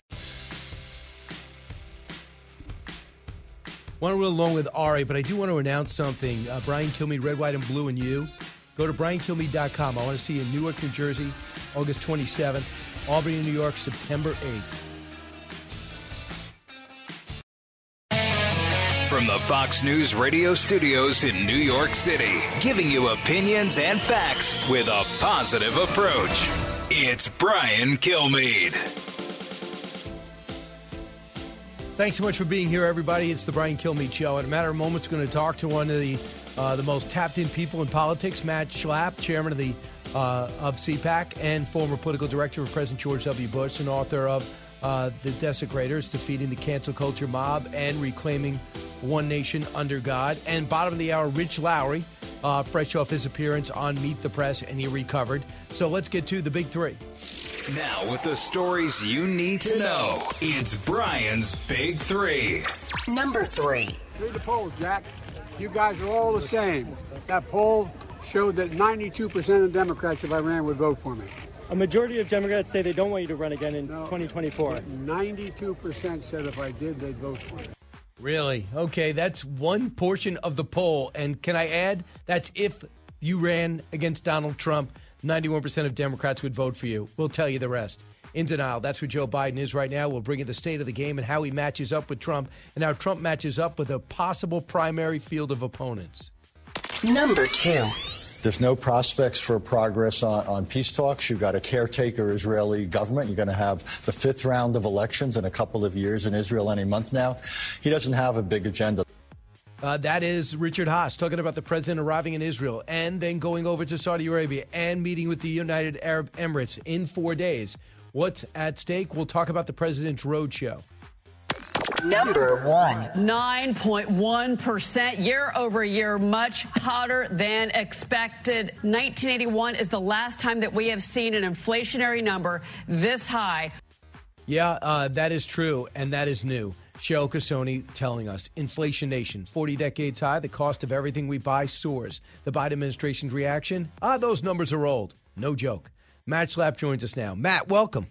Want to roll along with Ari, but I do want to announce something. Brian Kilmeade, Red, White, and Blue, and you. Go to briankilmeade.com. I want to see you in Newark, New Jersey, August 27th. Albany, New York, September 8th. From the Fox News radio studios in New York City, giving you opinions and facts with a positive approach. It's Brian Kilmeade. Thanks so much for being here, everybody. It's the Brian Kilmeade Show. In a matter of moments, we're going to talk to one of the most tapped-in people in politics, Matt Schlapp, chairman of the of CPAC and former political director of President George W. Bush and author of The Desecrators, Defeating the Cancel Culture Mob and Reclaiming One Nation Under God. And bottom of the hour, Rich Lowry, fresh off his appearance on Meet the Press, and he recovered. So let's get to the big three. Now with the stories you need to know, it's Brian's Big Three. Number 3. Read the polls, Jack. You guys are all the same. That poll showed that 92% of Democrats, if I ran, would vote for me. A majority of Democrats say they don't want you to run again in 2024. 92% said if I did, they'd vote for me. Really? Okay, that's one portion of the poll. And can I add, that's if you ran against Donald Trump, 91% of Democrats would vote for you. We'll tell you the rest. In denial. That's where Joe Biden is right now. We'll bring you the state of the game and how he matches up with Trump and how Trump matches up with a possible primary field of opponents. Number 2. There's no prospects for progress on peace talks. You've got a caretaker Israeli government. You're going to have the 5th round of elections in a couple of years in Israel any month now. He doesn't have a big agenda. That is Richard Haas talking about the president arriving in Israel and then going over to Saudi Arabia and meeting with the United Arab Emirates in 4 days. What's at stake? We'll talk about the president's roadshow. Number 1. 9.1% year over year, much hotter than expected. 1981 is the last time that we have seen an inflationary number this high. Yeah, that is true, and that is new. Cheryl Casoni telling us, Inflation Nation, 40 decades high, the cost of everything we buy soars. The Biden administration's reaction? Those numbers are old. No joke. Matt Schlapp joins us now. Matt, welcome.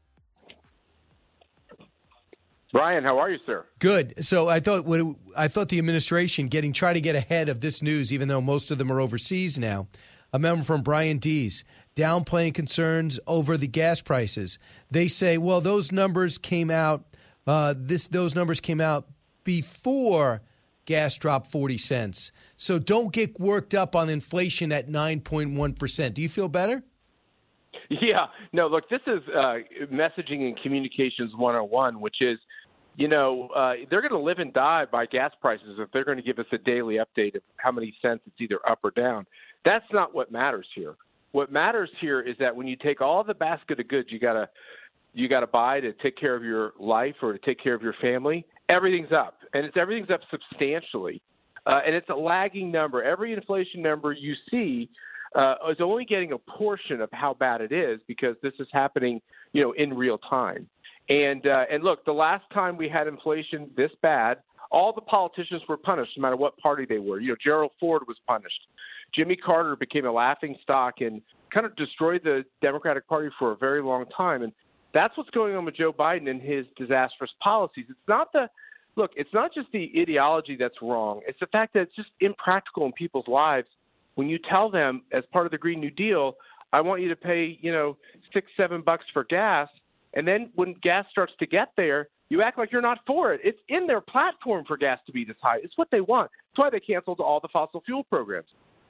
Brian, how are you, sir? Good. So I thought the administration try to get ahead of this news, even though most of them are overseas now. A member from Brian Dees downplaying concerns over the gas prices. They say, well, those numbers came out. Those numbers came out before gas dropped 40 cents. So don't get worked up on inflation at 9.1%. Do you feel better? Yeah. No, look, this is messaging and communications 101, which is, they're going to live and die by gas prices if they're going to give us a daily update of how many cents it's either up or down. That's not what matters here. What matters here is that when you take all the basket of goods you got to buy to take care of your life or to take care of your family, everything's up. And everything's up substantially. And it's a lagging number. Every inflation number you see is only getting a portion of how bad it is because this is happening, in real time. And look, the last time we had inflation this bad, all the politicians were punished, no matter what party they were. Gerald Ford was punished. Jimmy Carter became a laughing stock and kind of destroyed the Democratic Party for a very long time. And that's what's going on with Joe Biden and his disastrous policies. It's not just the ideology that's wrong. It's the fact that it's just impractical in people's lives. When you tell them as part of the Green New Deal, I want you to pay, $6-7 for gas. And then when gas starts to get there, you act like you're not for it. It's in their platform for gas to be this high. It's what they want. That's why they canceled all the fossil fuel programs.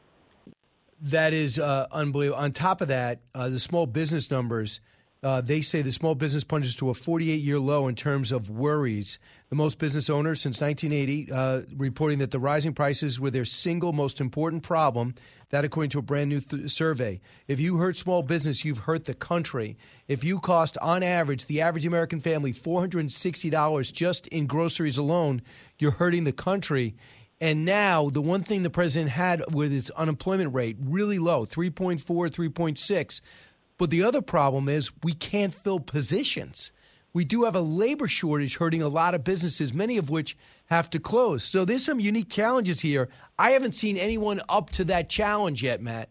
That is unbelievable. On top of that, the small business numbers, they say the small business plunges to a 48-year low in terms of worries. The most business owners since 1980 reporting that the rising prices were their single most important problem, that according to a brand new survey. If you hurt small business, you've hurt the country. If you cost, on average, the average American family $460 just in groceries alone, you're hurting the country. And now the one thing the president had with his unemployment rate, really low, 3.4, 3.6. But the other problem is we can't fill positions. We do have a labor shortage hurting a lot of businesses, many of which have to close. So there's some unique challenges here. I haven't seen anyone up to that challenge yet, Matt.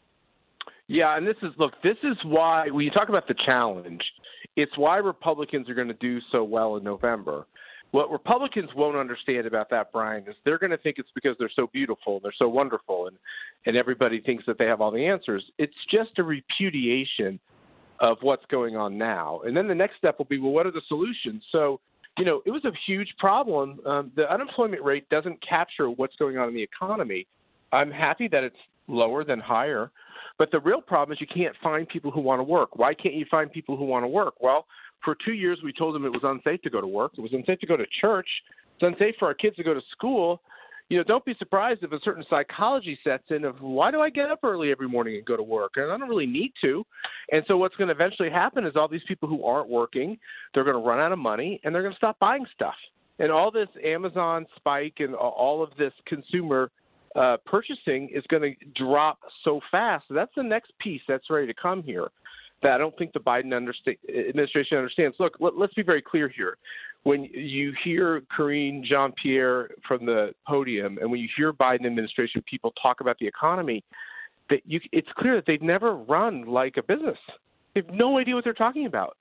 Yeah, and this is why, when you talk about the challenge, it's why Republicans are going to do so well in November. What Republicans won't understand about that, Brian, is they're going to think it's because they're so beautiful, they're so wonderful, and everybody thinks that they have all the answers. It's just a repudiation of what's going on now. And then the next step will be, well, what are the solutions? So, it was a huge problem. The unemployment rate doesn't capture what's going on in the economy. I'm happy that it's lower than higher, but the real problem is you can't find people who want to work. Why can't you find people who want to work? Well, for 2 years, we told them it was unsafe to go to work. It was unsafe to go to church. It's unsafe for our kids to go to school. Don't be surprised if a certain psychology sets in of, why do I get up early every morning and go to work? And I don't really need to. And so what's going to eventually happen is all these people who aren't working, they're going to run out of money, and they're going to stop buying stuff. And all this Amazon spike and all of this consumer purchasing is going to drop so fast. So that's the next piece that's ready to come here that I don't think the Biden administration understands. Look, let's be very clear here. When you hear Karine Jean-Pierre from the podium and when you hear Biden administration people talk about the economy, it's clear that they've never run like a business. They have no idea what they're talking about.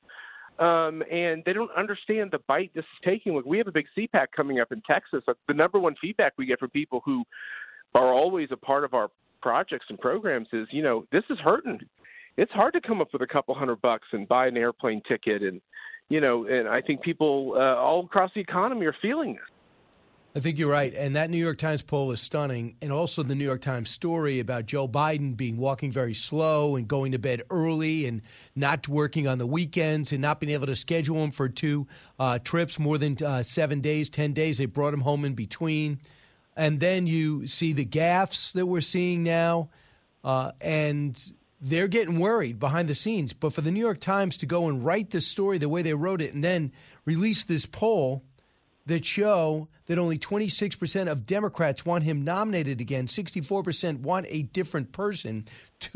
And they don't understand the bite this is taking. Look, we have a big CPAC coming up in Texas. The number one feedback we get from people who are always a part of our projects and programs is, this is hurting. It's hard to come up with a couple $100 and buy an airplane ticket. And, and I think people all across the economy are feeling this. I think you're right. And that New York Times poll is stunning. And also the New York Times story about Joe Biden walking very slow and going to bed early and not working on the weekends and not being able to schedule him for two trips more than 7 days, 10 days. They brought him home in between. And then you see the gaffes that we're seeing now. And they're getting worried behind the scenes. But for the New York Times to go and write this story the way they wrote it and then release this poll that show that only 26% of Democrats want him nominated again, 64% want a different person,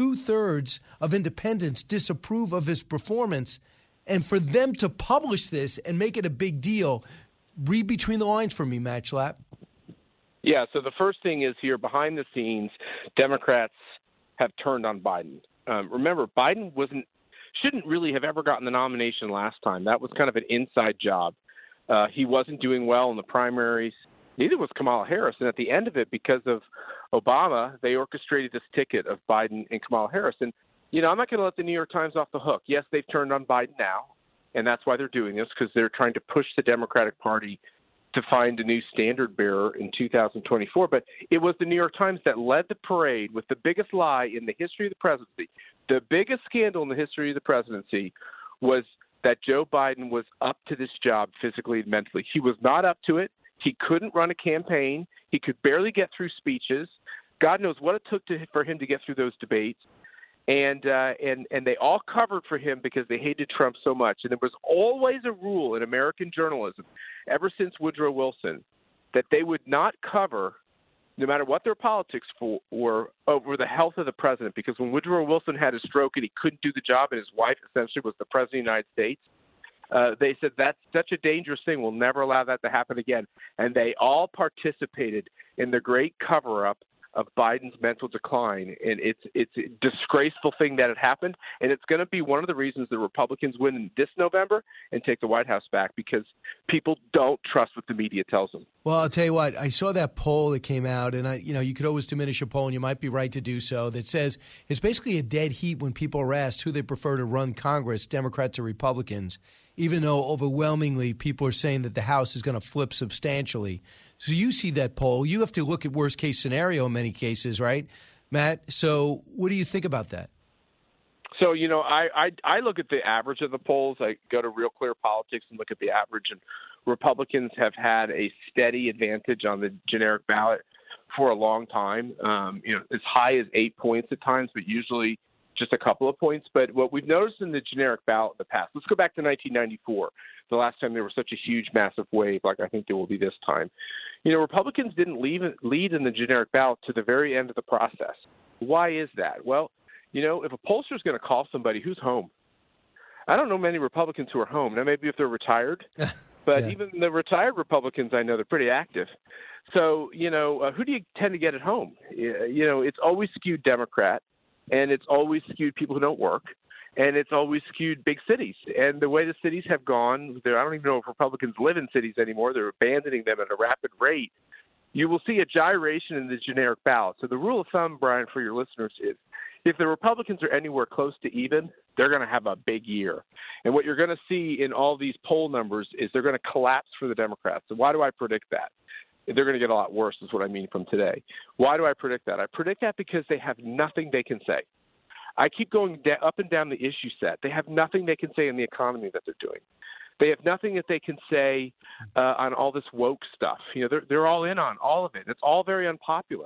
2/3 of independents disapprove of his performance, and for them to publish this and make it a big deal, read between the lines for me, Matt Schlapp. Yeah, so the first thing is here, behind the scenes, Democrats have turned on Biden. Remember, Biden shouldn't really have ever gotten the nomination last time. That was kind of an inside job. He wasn't doing well in the primaries. Neither was Kamala Harris. And at the end of it, because of Obama, they orchestrated this ticket of Biden and Kamala Harris. And, I'm not going to let the New York Times off the hook. Yes, they've turned on Biden now, and that's why they're doing this, because they're trying to push the Democratic Party to find a new standard bearer in 2024. But it was the New York Times that led the parade with the biggest lie in the history of the presidency. The biggest scandal in the history of the presidency was that Joe Biden was up to this job physically and mentally. He was not up to it. He couldn't run a campaign. He could barely get through speeches. God knows what it took for him to get through those debates. And they all covered for him because they hated Trump so much. And there was always a rule in American journalism, ever since Woodrow Wilson, that they would not cover, no matter what their politics were, over the health of the president. Because when Woodrow Wilson had a stroke and he couldn't do the job and his wife essentially was the president of the United States, they said that's such a dangerous thing. We'll never allow that to happen again. And they all participated in the great cover-up of Biden's mental decline. And it's a disgraceful thing that it happened. And it's going to be one of the reasons the Republicans win this November and take the White House back, because people don't trust what the media tells them. Well, I'll tell you what, I saw that poll that came out, and you could always diminish a poll, and you might be right to do so, that says it's basically a dead heat when people are asked who they prefer to run Congress, Democrats or Republicans, even though overwhelmingly people are saying that the House is going to flip substantially So you see that poll. You have to look at worst case scenario in many cases, right, Matt? So what do you think about that? So, I look at the average of the polls. I go to Real Clear Politics and look at the average, and Republicans have had a steady advantage on the generic ballot for a long time, as high as 8 points at times, but usually just a couple of points. But what we've noticed in the generic ballot in the past, let's go back to 1994, the last time there was such a huge, massive wave like I think there will be this time. Republicans didn't lead in the generic ballot to the very end of the process. Why is that? Well, if a pollster is going to call somebody, who's home? I don't know many Republicans who are home. Now, maybe if they're retired, but even the retired Republicans, I know they're pretty active. So, who do you tend to get at home? It's always skewed Democrat, and it's always skewed people who don't work, and it's always skewed big cities. And the way the cities have gone, I don't even know if Republicans live in cities anymore. They're abandoning them at a rapid rate. You will see a gyration in the generic ballot. So the rule of thumb, Brian, for your listeners is, if the Republicans are anywhere close to even, they're going to have a big year. And what you're going to see in all these poll numbers is they're going to collapse for the Democrats. And why do I predict that? They're going to get a lot worse is what I mean from today. Why do I predict that? I predict that because they have nothing they can say. I keep going up and down the issue set. They have nothing they can say in the economy that they're doing. They have nothing that they can say on all this woke stuff. They're all in on all of it. It's all very unpopular.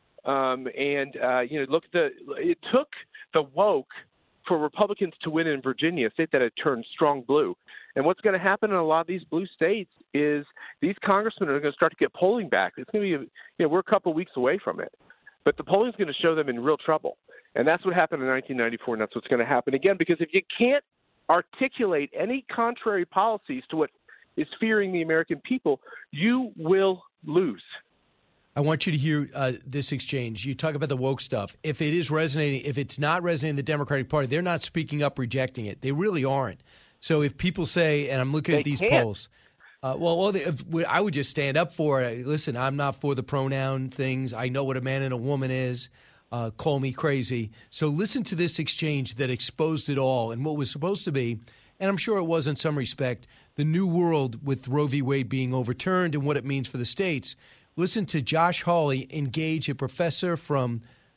Look, it took the woke for Republicans to win in Virginia, a state that had turned strong blue. And what's going to happen in a lot of these blue states is these congressmen are going to start to get polling back. It's going to be, we're a couple of weeks away from it. But the polling is going to show them in real trouble. And that's what happened in 1994, and that's what's going to happen again. Because if you can't articulate any contrary policies to what is fearing the American people, you will lose. I want you to hear this exchange. You talk about the woke stuff. If it is resonating, if it's not resonating in the Democratic Party, they're not speaking up, rejecting it. They really aren't. So if people say, and I'm looking at these polls, I would just stand up for it. Listen, I'm not for the pronoun things. I know what a man and a woman is. Call me crazy. So listen to this exchange that exposed it all and what was supposed to be, and I'm sure it was in some respect, the new world with Roe v. Wade being overturned and what it means for the states. Listen to Josh Hawley engage a professor from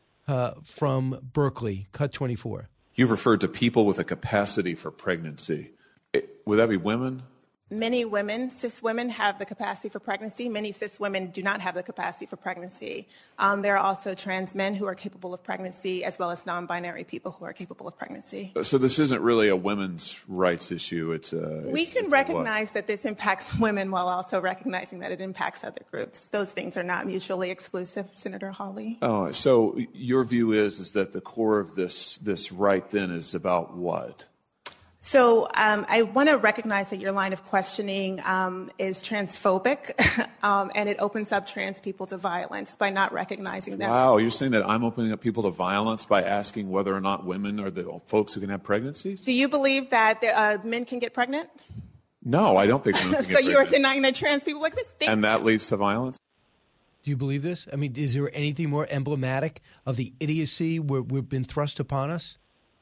Berkeley, Cut 24. You've referred to people with a capacity for pregnancy. Would that be women? Many women, cis women, have the capacity for pregnancy. Many cis women do not have the capacity for pregnancy. There are also trans men who are capable of pregnancy, as well as non-binary people who are capable of pregnancy. So this isn't really a women's rights issue. We can recognize that this impacts women while also recognizing that it impacts other groups. Those things are not mutually exclusive, Senator Hawley. Oh, so your view is that the core of this right then is about what? So I want to recognize that your line of questioning is transphobic, and it opens up trans people to violence by not recognizing that. Wow, you're saying that I'm opening up people to violence by asking whether or not women are the folks who can have pregnancies? Do you believe that men can get pregnant? No, I don't think women can get So pregnant. you're denying that trans people like this thing? And that leads to violence? Do you believe this? I mean, is there anything more emblematic of the idiocy we've been thrust upon us?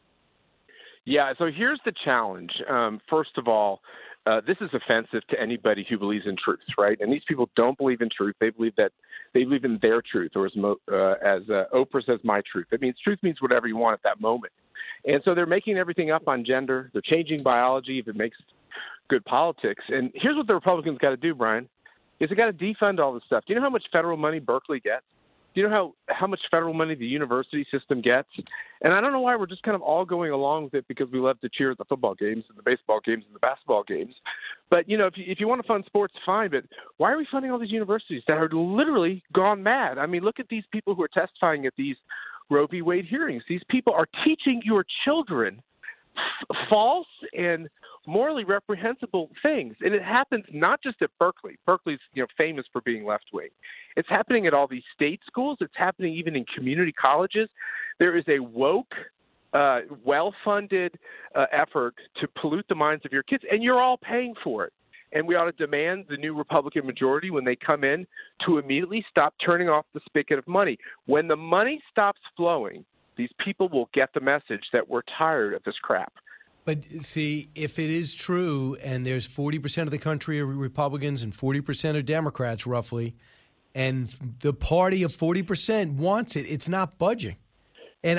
Yeah, so here's the challenge. First of all, this is offensive to anybody who believes in truth, right? And these people don't believe in truth. They believe in their truth, or as Oprah says, my truth. It means truth means whatever you want at that moment. And so they're making everything up on gender. They're changing biology if it makes good politics. And here's what the Republicans got to do, Brian, is they got to defund all this stuff. Do you know how much federal money Berkeley gets? Do you know how much federal money the university system gets? And I don't know why we're just kind of all going along with it because we love to cheer at the football games and the baseball games and the basketball games. But, if you want to fund sports, fine. But why are we funding all these universities that are literally gone mad? I mean, look at these people who are testifying at these Roe v. Wade hearings. These people are teaching your children false and morally reprehensible things. And it happens not just at Berkeley. Berkeley's famous for being left-wing. It's happening at all these state schools. It's happening even in community colleges. There is a woke, well-funded effort to pollute the minds of your kids, and you're all paying for it. And we ought to demand the new Republican majority, when they come in, to immediately stop turning off the spigot of money. When the money stops flowing, these people will get the message that we're tired of this crap. But see, if it is true, and there's 40% of the country are Republicans and 40% are Democrats, roughly, and the party of 40% wants it, it's not budging. And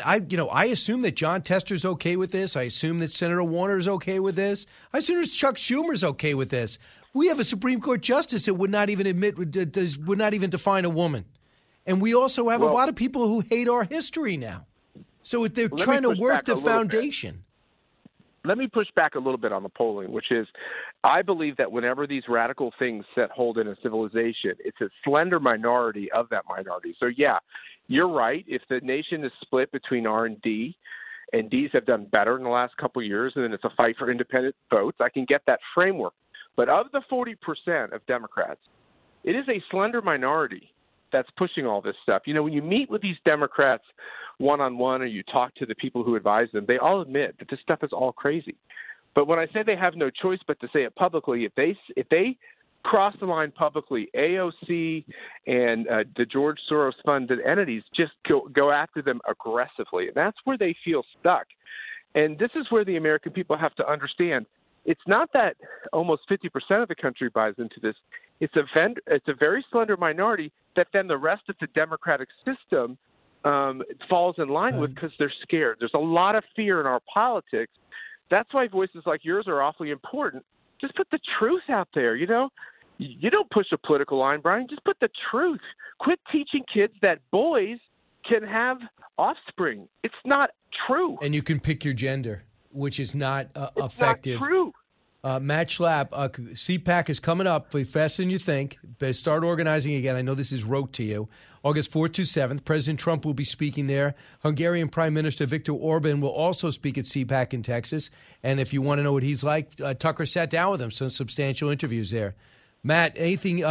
I assume that John Tester's okay with this. I assume that Senator Warner is okay with this. I assume that Chuck Schumer's okay with this. We have a Supreme Court justice that would not even would not even define a woman. And we also have a lot of people who hate our history now. So they're trying to work the foundation. Let me push back a little bit on the polling, which is I believe that whenever these radical things set hold in a civilization, it's a slender minority of that minority. So, yeah, you're right. If the nation is split between R and D, and Ds have done better in the last couple of years, and then it's a fight for independent votes, I can get that framework. But of the 40% of Democrats, it is a slender minority that's pushing all this stuff. You know, when you meet with these Democrats one-on-one or you talk to the people who advise them, they all admit that this stuff is all crazy. But when I say they have no choice but to say it publicly, if they cross the line publicly, AOC and the George Soros-funded entities just go after them aggressively. And that's where they feel stuck. And this is where the American people have to understand it's not that almost 50% of the country buys into this. It's a very slender minority that then the rest of the democratic system falls in line with because they're scared. There's a lot of fear in our politics. That's why voices like yours are awfully important. Just put the truth out there, you know. You don't push a political line, Brian. Just put the truth. Quit teaching kids that boys can have offspring. It's not true. And you can pick your gender, which is not effective. It's not true. Matt Schlapp, CPAC is coming up faster than you think. They start organizing again. I know this is rote to you. August 4th to 7th, President Trump will be speaking there. Hungarian Prime Minister Viktor Orban will also speak at CPAC in Texas. And if you want to know what he's like, Tucker sat down with him, some substantial interviews there. Matt, anything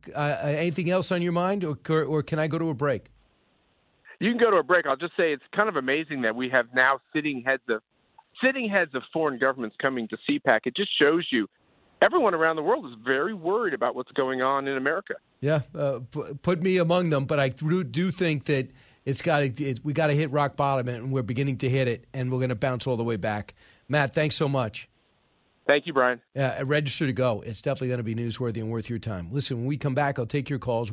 else on your mind, or can I go to a break? You can go to a break. I'll just say it's kind of amazing that we have now sitting heads of foreign governments coming to CPAC. It just shows you everyone around the world is very worried about what's going on in America. Yeah, put me among them, but I do think that we got to hit rock bottom, and we're beginning to hit it, and we're going to bounce all the way back. Matt, thanks so much. Thank you, Brian. Register to go. It's definitely going to be newsworthy and worth your time. Listen, when we come back, I'll take your calls,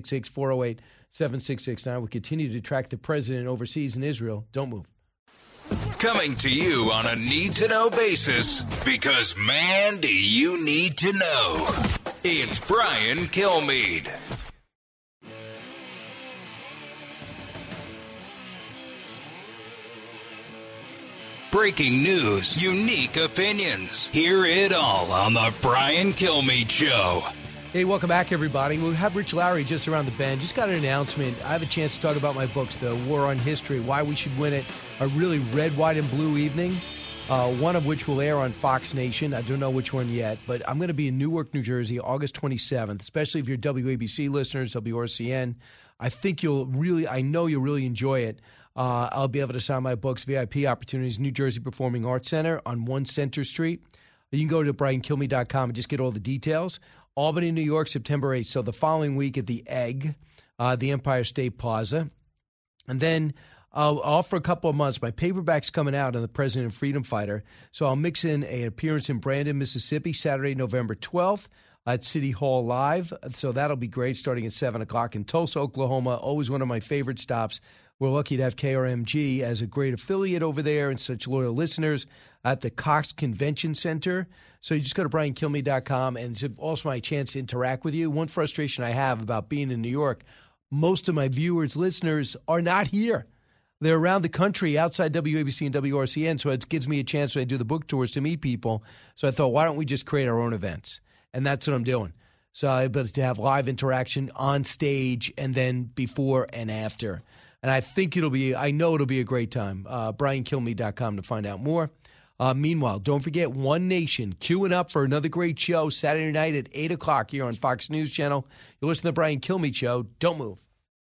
1-866-408-7669. We'll continue to track the president overseas in Israel. Don't move. Coming to you on a need-to-know basis, because, man, do you need to know. It's Brian Kilmeade. Breaking news, unique opinions. Hear it all on the Brian Kilmeade Show. Hey, welcome back, everybody. We have Rich Lowry just around the bend. Just got an announcement. I have a chance to talk about my books, The War on History, Why We Should Win It, a really red, white, and blue evening, one of which will air on Fox Nation. I don't know which one yet, but I'm going to be in Newark, New Jersey, August 27th, especially if you're WABC listeners, WRCN. I know you'll really enjoy it. I'll be able to sign my books, VIP Opportunities, New Jersey Performing Arts Center on 1 Center Street. You can go to BrianKilmeade.com and just get all the details. Albany, New York, September 8th. So the following week at the Egg, the Empire State Plaza. And then off for a couple of months. My paperback's coming out on the President and Freedom Fighter. So I'll mix in an appearance in Brandon, Mississippi, Saturday, November 12th at City Hall Live. So that'll be great, starting at 7 o'clock. In Tulsa, Oklahoma, always one of my favorite stops. We're lucky to have KRMG as a great affiliate over there and such loyal listeners at the Cox Convention Center. So you just go to BrianKilmeade.com, and it's also my chance to interact with you. One frustration I have about being in New York, most of my viewers, listeners, are not here. They're around the country outside WABC and WRCN, so it gives me a chance when I do the book tours to meet people. So I thought, why don't we just create our own events? And that's what I'm doing. So but to have live interaction on stage and then before and after. And I know it'll be a great time. BrianKilmeade.com to find out more. Meanwhile, don't forget One Nation queuing up for another great show Saturday night at 8 o'clock here on Fox News Channel. You'll listen to the Brian Kilmeade Show. Don't move.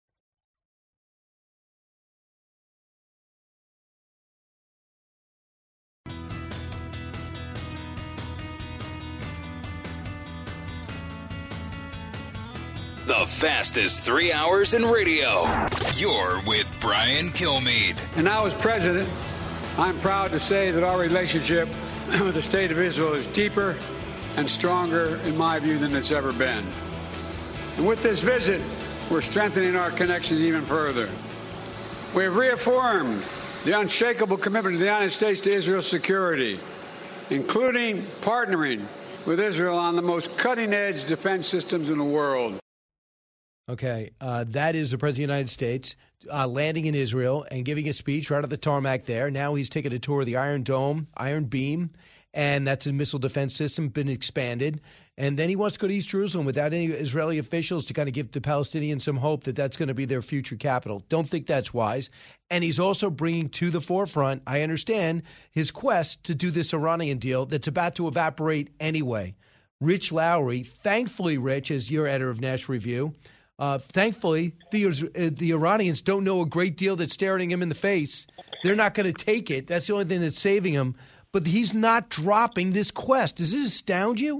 The fastest 3 hours in radio. You're with Brian Kilmeade. And now, as president, I'm proud to say that our relationship with the State of Israel is deeper and stronger, in my view, than it's ever been. And with this visit, we're strengthening our connections even further. We have reaffirmed the unshakable commitment of the United States to Israel's security, including partnering with Israel on the most cutting-edge defense systems in the world. Okay, that is the President of the United States landing in Israel and giving a speech right at the tarmac there. Now he's taking a tour of the Iron Dome, Iron Beam, and that's a missile defense system, been expanded. And then he wants to go to East Jerusalem without any Israeli officials to kind of give the Palestinians some hope that that's going to be their future capital. Don't think that's wise. And he's also bringing to the forefront, I understand, his quest to do this Iranian deal that's about to evaporate anyway. Rich Lowry, thankfully, Rich, as your editor of National Review, thankfully, the Iranians don't know a great deal that's staring him in the face. They're not going to take it. That's the only thing that's saving him. But he's not dropping this quest. Does it astound you?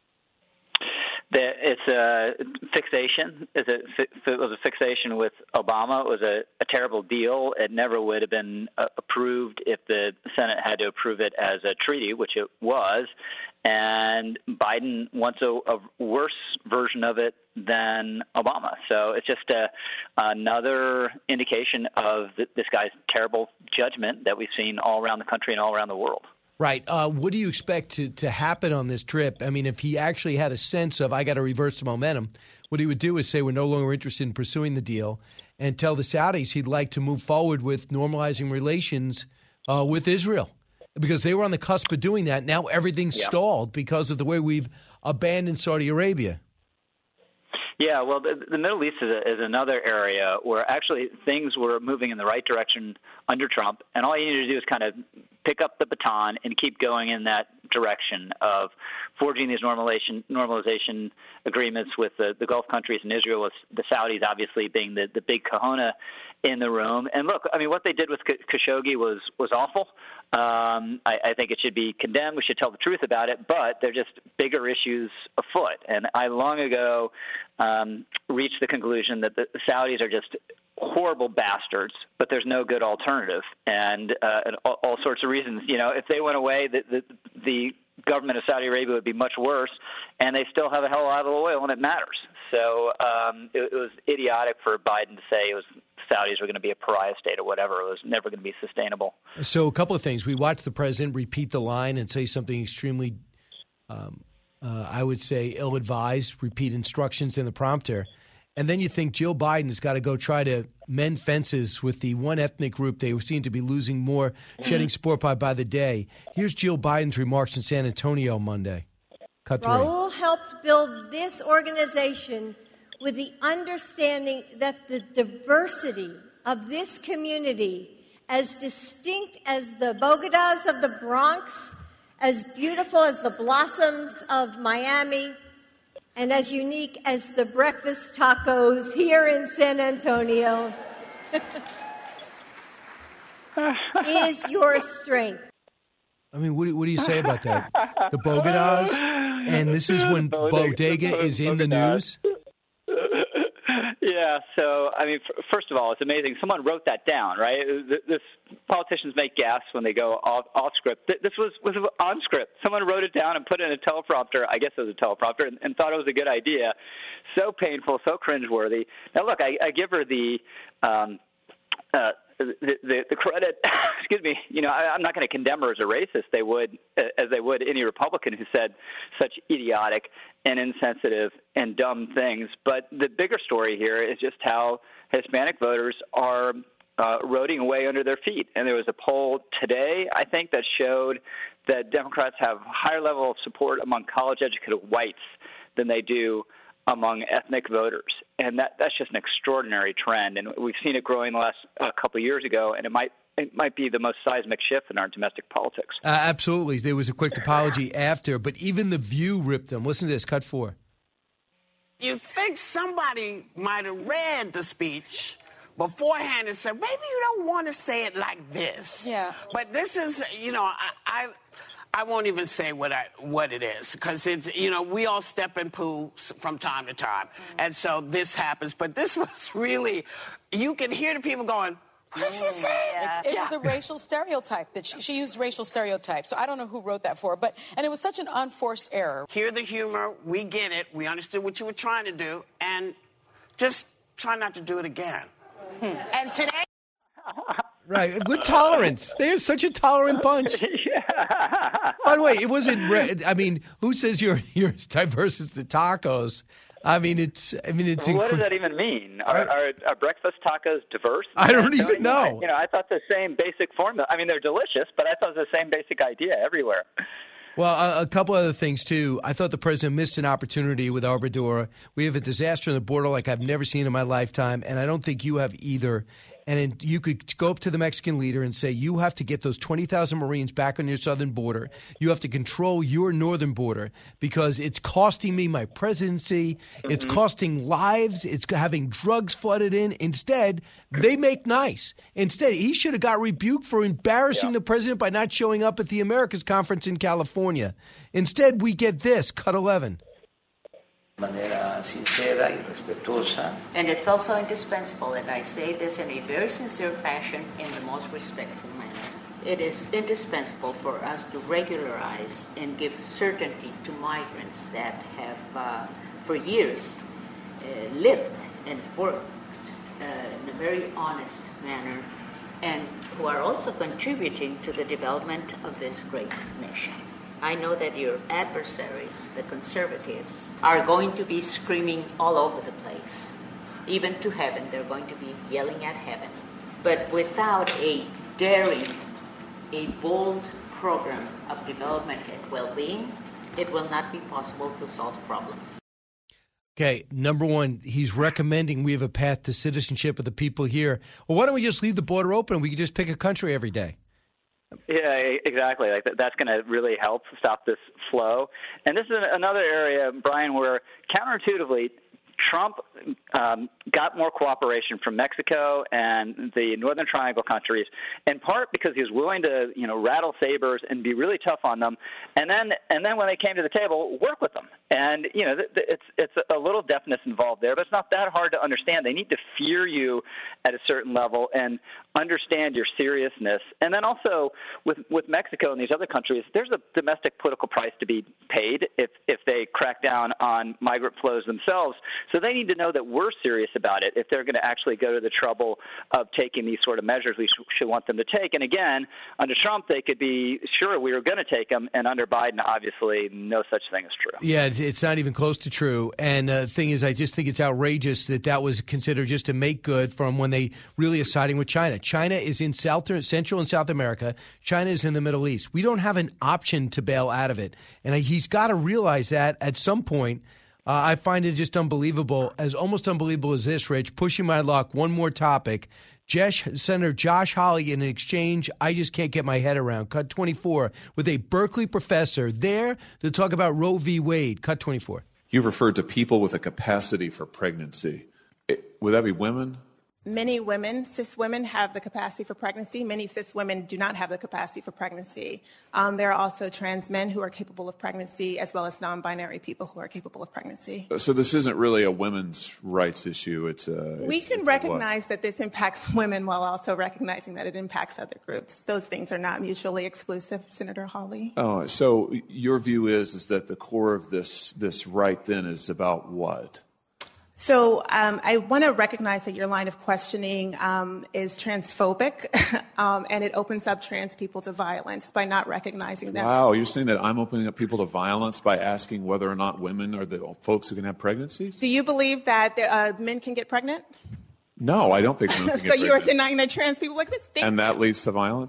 It's a fixation. It was a fixation with Obama. It was a terrible deal. It never would have been approved if the Senate had to approve it as a treaty, which it was. And Biden wants a worse version of it than Obama. So it's just another indication of this guy's terrible judgment that we've seen all around the country and all around the world. Right. What do you expect to happen on this trip? I mean, if he actually had a sense of, I got to reverse the momentum, what he would do is say we're no longer interested in pursuing the deal and tell the Saudis he'd like to move forward with normalizing relations with Israel because they were on the cusp of doing that. Now everything's stalled because of the way we've abandoned Saudi Arabia. Yeah, well, the Middle East is another area where actually things were moving in the right direction under Trump, and all you need to do is kind of pick up the baton and keep going in that direction of forging these normalization agreements with the Gulf countries and Israel, with the Saudis obviously being the big kahuna in the room. And look, I mean, what they did with Khashoggi was awful. I think it should be condemned. We should tell the truth about it, but they're just bigger issues afoot. And I long ago reached the conclusion that the Saudis are just horrible bastards, but there's no good alternative, and all sorts of reasons. You know, if they went away, the government of Saudi Arabia would be much worse, and they still have a hell of a lot of oil, and it matters. So it was idiotic for Biden to say it was Saudis were going to be a pariah state or whatever. It was never going to be sustainable. So a couple of things. We watched the president repeat the line and say something extremely, I would say, ill-advised, repeat instructions in the prompter. And then you think Jill Biden's got to go try to mend fences with the one ethnic group they seem to be losing more, shedding support by the day. Here's Jill Biden's remarks in San Antonio Monday. Cut 3. Raul helped build this organization with the understanding that the diversity of this community, as distinct as the Bogotas of the Bronx, as beautiful as the blossoms of Miami, and as unique as the breakfast tacos here in San Antonio, is your strength. I mean, what do you say about that? The Bogotas? And this is when Bodega is in the news? Yeah, so, I mean, first of all, it's amazing. Someone wrote that down, right? This politicians make gaffes when they go off script. This was on script. Someone wrote it down and put it in a teleprompter. I guess it was a teleprompter, and thought it was a good idea. So painful, so cringeworthy. Now, look, I give her the credit. Excuse me. You know, I'm not going to condemn her as a racist. As they would any Republican who said such idiotic and insensitive and dumb things. But the bigger story here is just how Hispanic voters are eroding away under their feet. And there was a poll today, I think, that showed that Democrats have a higher level of support among college-educated whites than they do among ethnic voters. And that's just an extraordinary trend. And we've seen it growing the last couple of years ago, and it might be the most seismic shift in our domestic politics. Absolutely. There was a quick apology after, but even The View ripped them. Listen to this, cut 4. You think somebody might have read the speech beforehand and said, maybe you don't want to say it like this. Yeah. But this is, you know, I won't even say what it is, because it's, you know, we all step in poo from time to time. And so this happens. But this was really, you can hear the people going, What is she saying? It was a racial stereotype that she used racial stereotypes. So I don't know who wrote that for her, and it was such an unforced error. Hear the humor. We get it. We understood what you were trying to do, and just try not to do it again. And today. Right, good tolerance. They're such a tolerant bunch. By the way, it wasn't. I mean, who says you're as diverse as the tacos? I mean, it's. What does that even mean? Are breakfast tacos diverse? I don't even know. I thought the same basic formula. I mean, they're delicious, but I thought it was the same basic idea everywhere. Well, a couple other things, too. I thought the president missed an opportunity with Obrador. We have a disaster on the border like I've never seen in my lifetime, and I don't think you have either. And you could go up to the Mexican leader and say, you have to get those 20,000 Marines back on your southern border. You have to control your northern border because it's costing me my presidency. Mm-hmm. It's costing lives. It's having drugs flooded in. Instead, they make nice. Instead, he should have got rebuked for embarrassing the president by not showing up at the Americas Conference in California. Instead, we get this, cut 11. And it's also indispensable, and I say this in a very sincere fashion in the most respectful manner. It is indispensable for us to regularize and give certainty to migrants that have for years lived and worked in a very honest manner and who are also contributing to the development of this great nation. I know that your adversaries, the conservatives, are going to be screaming all over the place. Even to heaven, they're going to be yelling at heaven. But without a daring, a bold program of development and well-being, it will not be possible to solve problems. Okay, number one, he's recommending we have a path to citizenship of the people here. Well, why don't we just leave the border open and we can just pick a country every day? Yeah, exactly. Like that's going to really help stop this flow. And this is another area, Brian, where counterintuitively, Trump got more cooperation from Mexico and the Northern Triangle countries, in part because he was willing to, rattle sabers and be really tough on them, and then when they came to the table, work with them. And it's a little deafness involved there, but it's not that hard to understand. They need to fear you at a certain level and understand your seriousness. And then also with Mexico and these other countries, there's a domestic political price to be paid if they crack down on migrant flows themselves. So they need to know that we're serious about it. If they're going to actually go to the trouble of taking these sort of measures we should want them to take. And again, under Trump, they could be sure we were going to take them. And under Biden, obviously, no such thing is true. Yeah, it's not even close to true. And the thing is, I just think it's outrageous that was considered just to make good from when they really are siding with China. China is in Central and South America. China is in the Middle East. We don't have an option to bail out of it. And he's got to realize that at some point. I find it just unbelievable, almost unbelievable as this, Rich. Pushing my luck, one more topic. Senator Josh Hawley in an exchange I just can't get my head around. Cut 24 with a Berkeley professor there to talk about Roe v. Wade. Cut 24. You've referred to people with a capacity for pregnancy. Would that be women? Many women, cis women, have the capacity for pregnancy. Many cis women do not have the capacity for pregnancy. There are also trans men who are capable of pregnancy, as well as non-binary people who are capable of pregnancy. So this isn't really a women's rights issue. We can recognize that this impacts women while also recognizing that it impacts other groups. Those things are not mutually exclusive, Senator Hawley. Oh, so your view is that the core of this right then is about what? So I want to recognize that your line of questioning is transphobic, and it opens up trans people to violence by not recognizing that. Wow, you're saying that I'm opening up people to violence by asking whether or not women are the folks who can have pregnancies? Do you believe that men can get pregnant? No, I don't think men can get So pregnant. you are denying that trans people like this thing? And that leads to violence?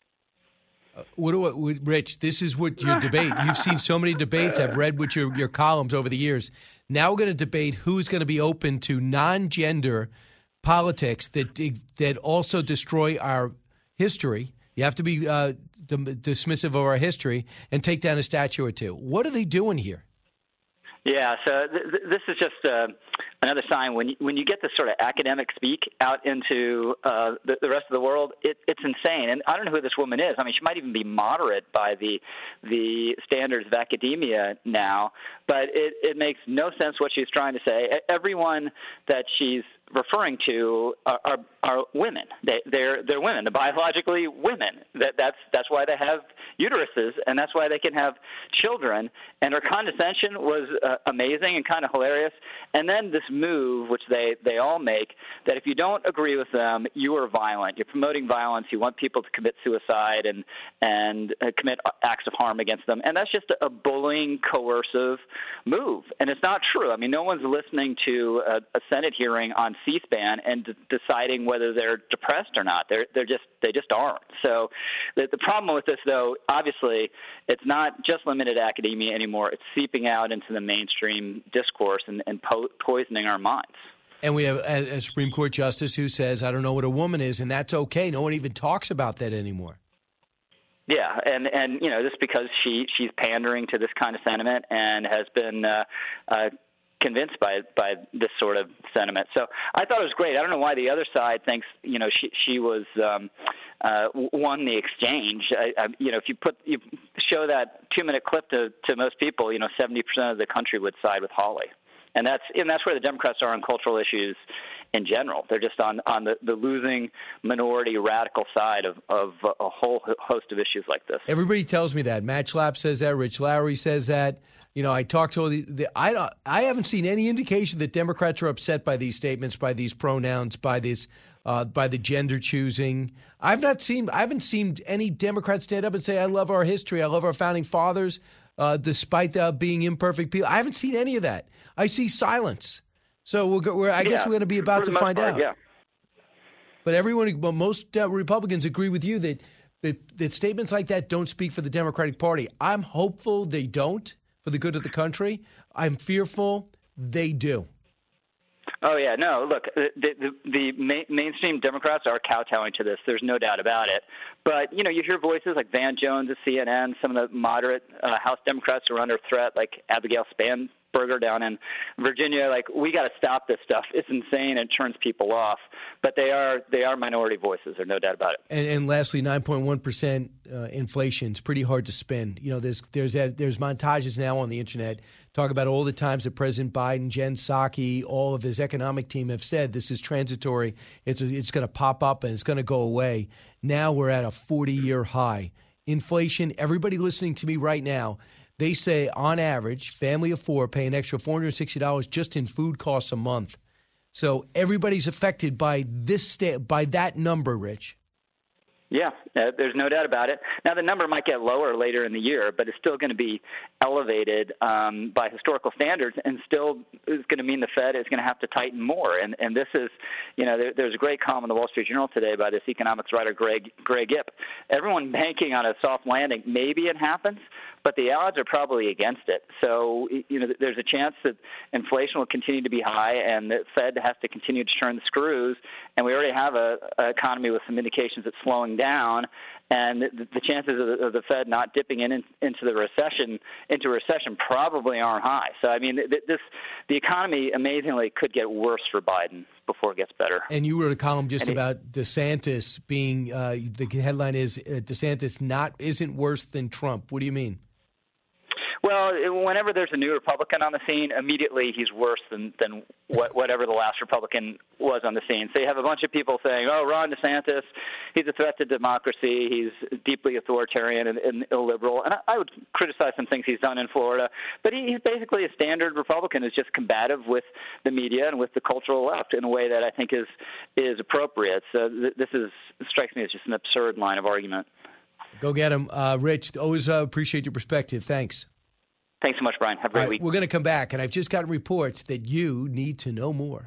Rich, this is what your debate. You've seen so many debates. I've read what your columns over the years. Now we're going to debate who's going to be open to non-gender politics that also destroy our history. You have to be dismissive of our history and take down a statue or two. What are they doing here? Yeah, so this is just another sign when you get this sort of academic speak out into the rest of the world, it's insane. And I don't know who this woman is. I mean, she might even be moderate by the standards of academia now, but it makes no sense what she's trying to say. Everyone that she's referring to are women. They're women. They're biologically women. That's why they have uteruses, and that's why they can have children. And her condescension was amazing and kind of hilarious. And then this move, which they all make, that if you don't agree with them, you are violent. You're promoting violence. You want people to commit suicide and commit acts of harm against them. And that's just a bullying, coercive move. And it's not true. I mean, no one's listening to a Senate hearing on C-SPAN and deciding whether they're depressed or not. They just aren't. So the problem with this, though, obviously, it's not just limited to academia anymore. It's seeping out into the mainstream discourse and poisoning our minds. And we have a Supreme Court justice who says, I don't know what a woman is, and that's okay. No one even talks about that anymore. Yeah, and you know, just because she's pandering to this kind of sentiment and has been convinced by this sort of sentiment. So I thought it was great. I don't know why the other side thinks, you know, she was won the exchange. You know, if you show that 2-minute clip to most people, you know, 70% of the country would side with Hawley. And that's where the Democrats are on cultural issues in general. They're just on the losing minority radical side of a whole host of issues like this. Everybody tells me that. Matt Schlapp says that. Rich Lowry says that. You know, I talked to I haven't seen any indication that Democrats are upset by these statements, by these pronouns, by this, by the gender choosing. I haven't seen any Democrats stand up and say, "I love our history. I love our founding fathers," despite being imperfect people. I haven't seen any of that. I see silence. So I guess we're going to be about to find out. Yeah. But most Republicans agree with you that statements like that don't speak for the Democratic Party. I'm hopeful they don't, for the good of the country. I'm fearful they do. Oh, yeah. No, look, the mainstream Democrats are kowtowing to this. There's no doubt about it. But, you know, you hear voices like Van Jones at CNN, some of the moderate House Democrats who are under threat, like Abigail Spanberger down in Virginia. Like, we got to stop this stuff. It's insane and turns people off. But they are minority voices. There's no doubt about it. And lastly, 9.1% inflation. It's pretty hard to spin. You know, there's montages now on the internet talk about all the times that President Biden, Jen Psaki, all of his economic team have said this is transitory. It's going to pop up and it's going to go away. Now we're at a 40-year high. Inflation, everybody listening to me right now, they say on average, family of four pay an extra $460 just in food costs a month. So everybody's affected by by that number, Rich. Yeah, there's no doubt about it. Now, the number might get lower later in the year, but it's still going to be elevated by historical standards, and still is going to mean the Fed is going to have to tighten more. And this is, you know, there's a great column in the Wall Street Journal today by this economics writer, Greg Ip. Everyone banking on a soft landing. Maybe it happens, but the odds are probably against it. So, you know, there's a chance that inflation will continue to be high and the Fed has to continue to turn the screws. And we already have an economy with some indications it's slowing down. And the chances of the Fed not dipping into recession probably aren't high. So, I mean, the economy amazingly could get worse for Biden before it gets better. And you wrote a column just about DeSantis being the headline is DeSantis isn't worse than Trump. What do you mean? Well, whenever there's a new Republican on the scene, immediately he's worse than whatever the last Republican was on the scene. So you have a bunch of people saying, oh, Ron DeSantis, he's a threat to democracy, he's deeply authoritarian and illiberal. And I would criticize some things he's done in Florida. But he's basically a standard Republican who's just combative with the media and with the cultural left in a way that I think is appropriate. So this strikes me as just an absurd line of argument. Go get him. Rich, always appreciate your perspective. Thanks. Thanks so much, Brian. Have a great week. We're going to come back, and I've just got reports that you need to know more.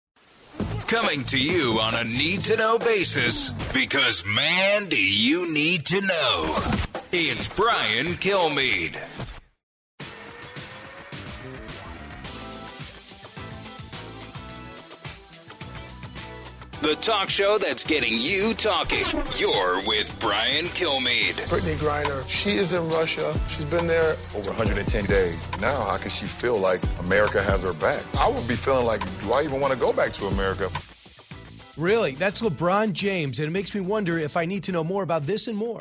Coming to you on a need-to-know basis, because, man, do you need to know. It's Brian Kilmeade. the talk show that's getting you talking. You're with Brian Kilmeade. Brittany Griner, she is in Russia. She's been there over 110 days. Now, how can she feel like America has her back? I would be feeling like, do I even want to go back to America? Really? That's LeBron James, and it makes me wonder if I need to know more about this and more.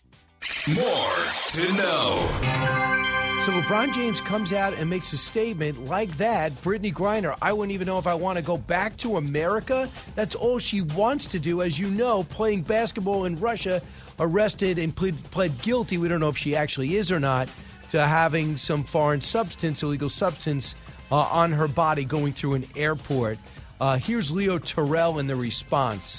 More to know. So LeBron James comes out and makes a statement like that. Brittany Griner, I wouldn't even know if I want to go back to America. That's all she wants to do. As you know, playing basketball in Russia, arrested and pled guilty. We don't know if she actually is or not, to having some foreign substance, illegal substance, on her body going through an airport. Here's Leo Terrell in the response.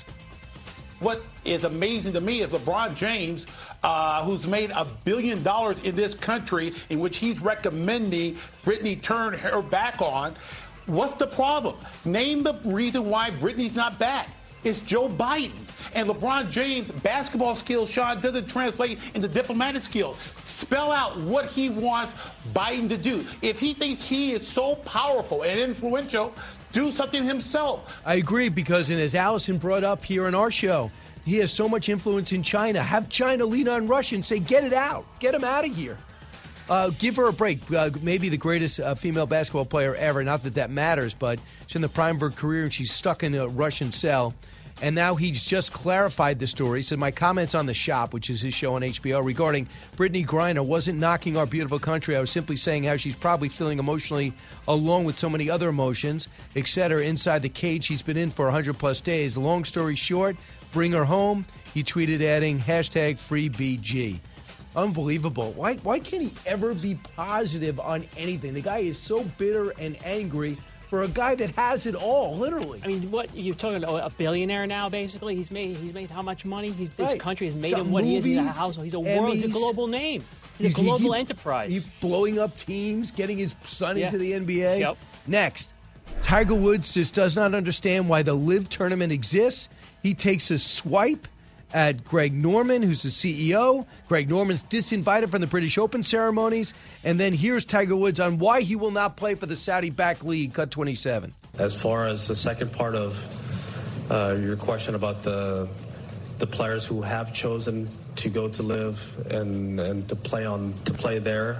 What is amazing to me is LeBron James, who's made $1 billion in this country, in which he's recommending Brittany turn her back on. What's the problem? Name the reason why Brittany's not back. It's Joe Biden. And LeBron James' basketball skills, Sean, doesn't translate into diplomatic skills. Spell out what he wants Biden to do. If he thinks he is so powerful and influential, do something himself. I agree, because, and as Allison brought up here on our show, he has so much influence in China. Have China lean on Russia and say, get it out. Get him out of here. Give her a break. Maybe the greatest female basketball player ever. Not that that matters, but she's in the prime of her career, and she's stuck in a Russian cell. And now he's just clarified the story. He said, my comments on The Shop, which is his show on HBO, regarding Brittany Griner wasn't knocking our beautiful country. I was simply saying how she's probably feeling emotionally along with so many other emotions, etc., inside the cage she's been in for 100-plus days. Long story short, bring her home. He tweeted, adding, #FreeBG. Unbelievable. Why can't he ever be positive on anything? The guy is so bitter and angry for a guy that has it all, literally. I mean, what you're talking about, a billionaire now, basically. He's made how much money? This country has made him what he is in the household. He's he's a global name. He's a global enterprise. He's blowing up teams, getting his son into the NBA. Yep. Next, Tiger Woods just does not understand why the LIV tournament exists. He takes a swipe at Greg Norman, who's the CEO. Greg Norman's disinvited from the British Open ceremonies. And then here's Tiger Woods on why he will not play for the Saudi-backed league, Cut 27. As far as the second part of your question about the players who have chosen to go to LIV and to play there,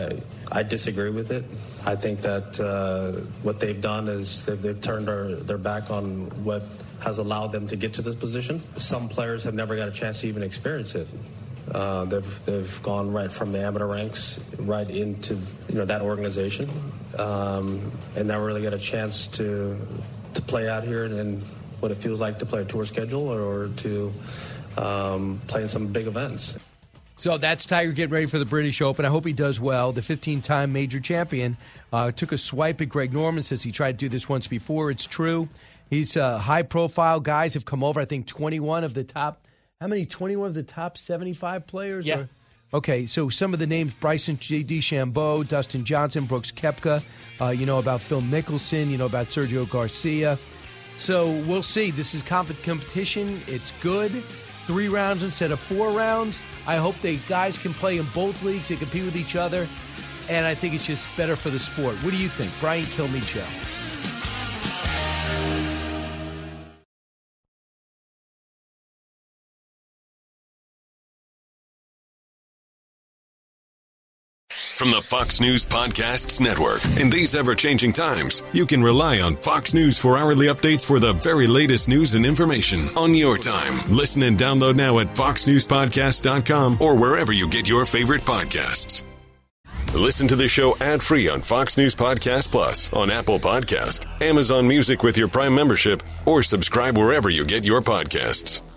I disagree with it. I think that what they've done is they've turned their back on what has allowed them to get to this position. Some players have never got a chance to even experience it. They've gone right from the amateur ranks right into that organization, and never really got a chance to play out here and what it feels like to play a tour schedule or to play in some big events. So that's Tiger getting ready for the British Open. I hope he does well. The 15-time major champion took a swipe at Greg Norman, says he tried to do this once before. It's true. He's high-profile guys have come over. I think 21 of the top 75 players? Yeah. Okay, so some of the names, Bryson DeChambeau, Dustin Johnson, Brooks Koepka, about Phil Mickelson, about Sergio Garcia. So we'll see. This is competition. It's good. 3 rounds instead of 4 rounds. I hope the guys can play in both leagues. They compete with each other. And I think it's just better for the sport. What do you think? Brian Kilmeade Show. From the Fox News Podcasts Network. In these ever-changing times, you can rely on Fox News for hourly updates for the very latest news and information on your time. Listen and download now at foxnewspodcast.com or wherever you get your favorite podcasts. Listen to the show ad-free on Fox News Podcast Plus, on Apple Podcast, Amazon Music with your Prime membership, or subscribe wherever you get your podcasts.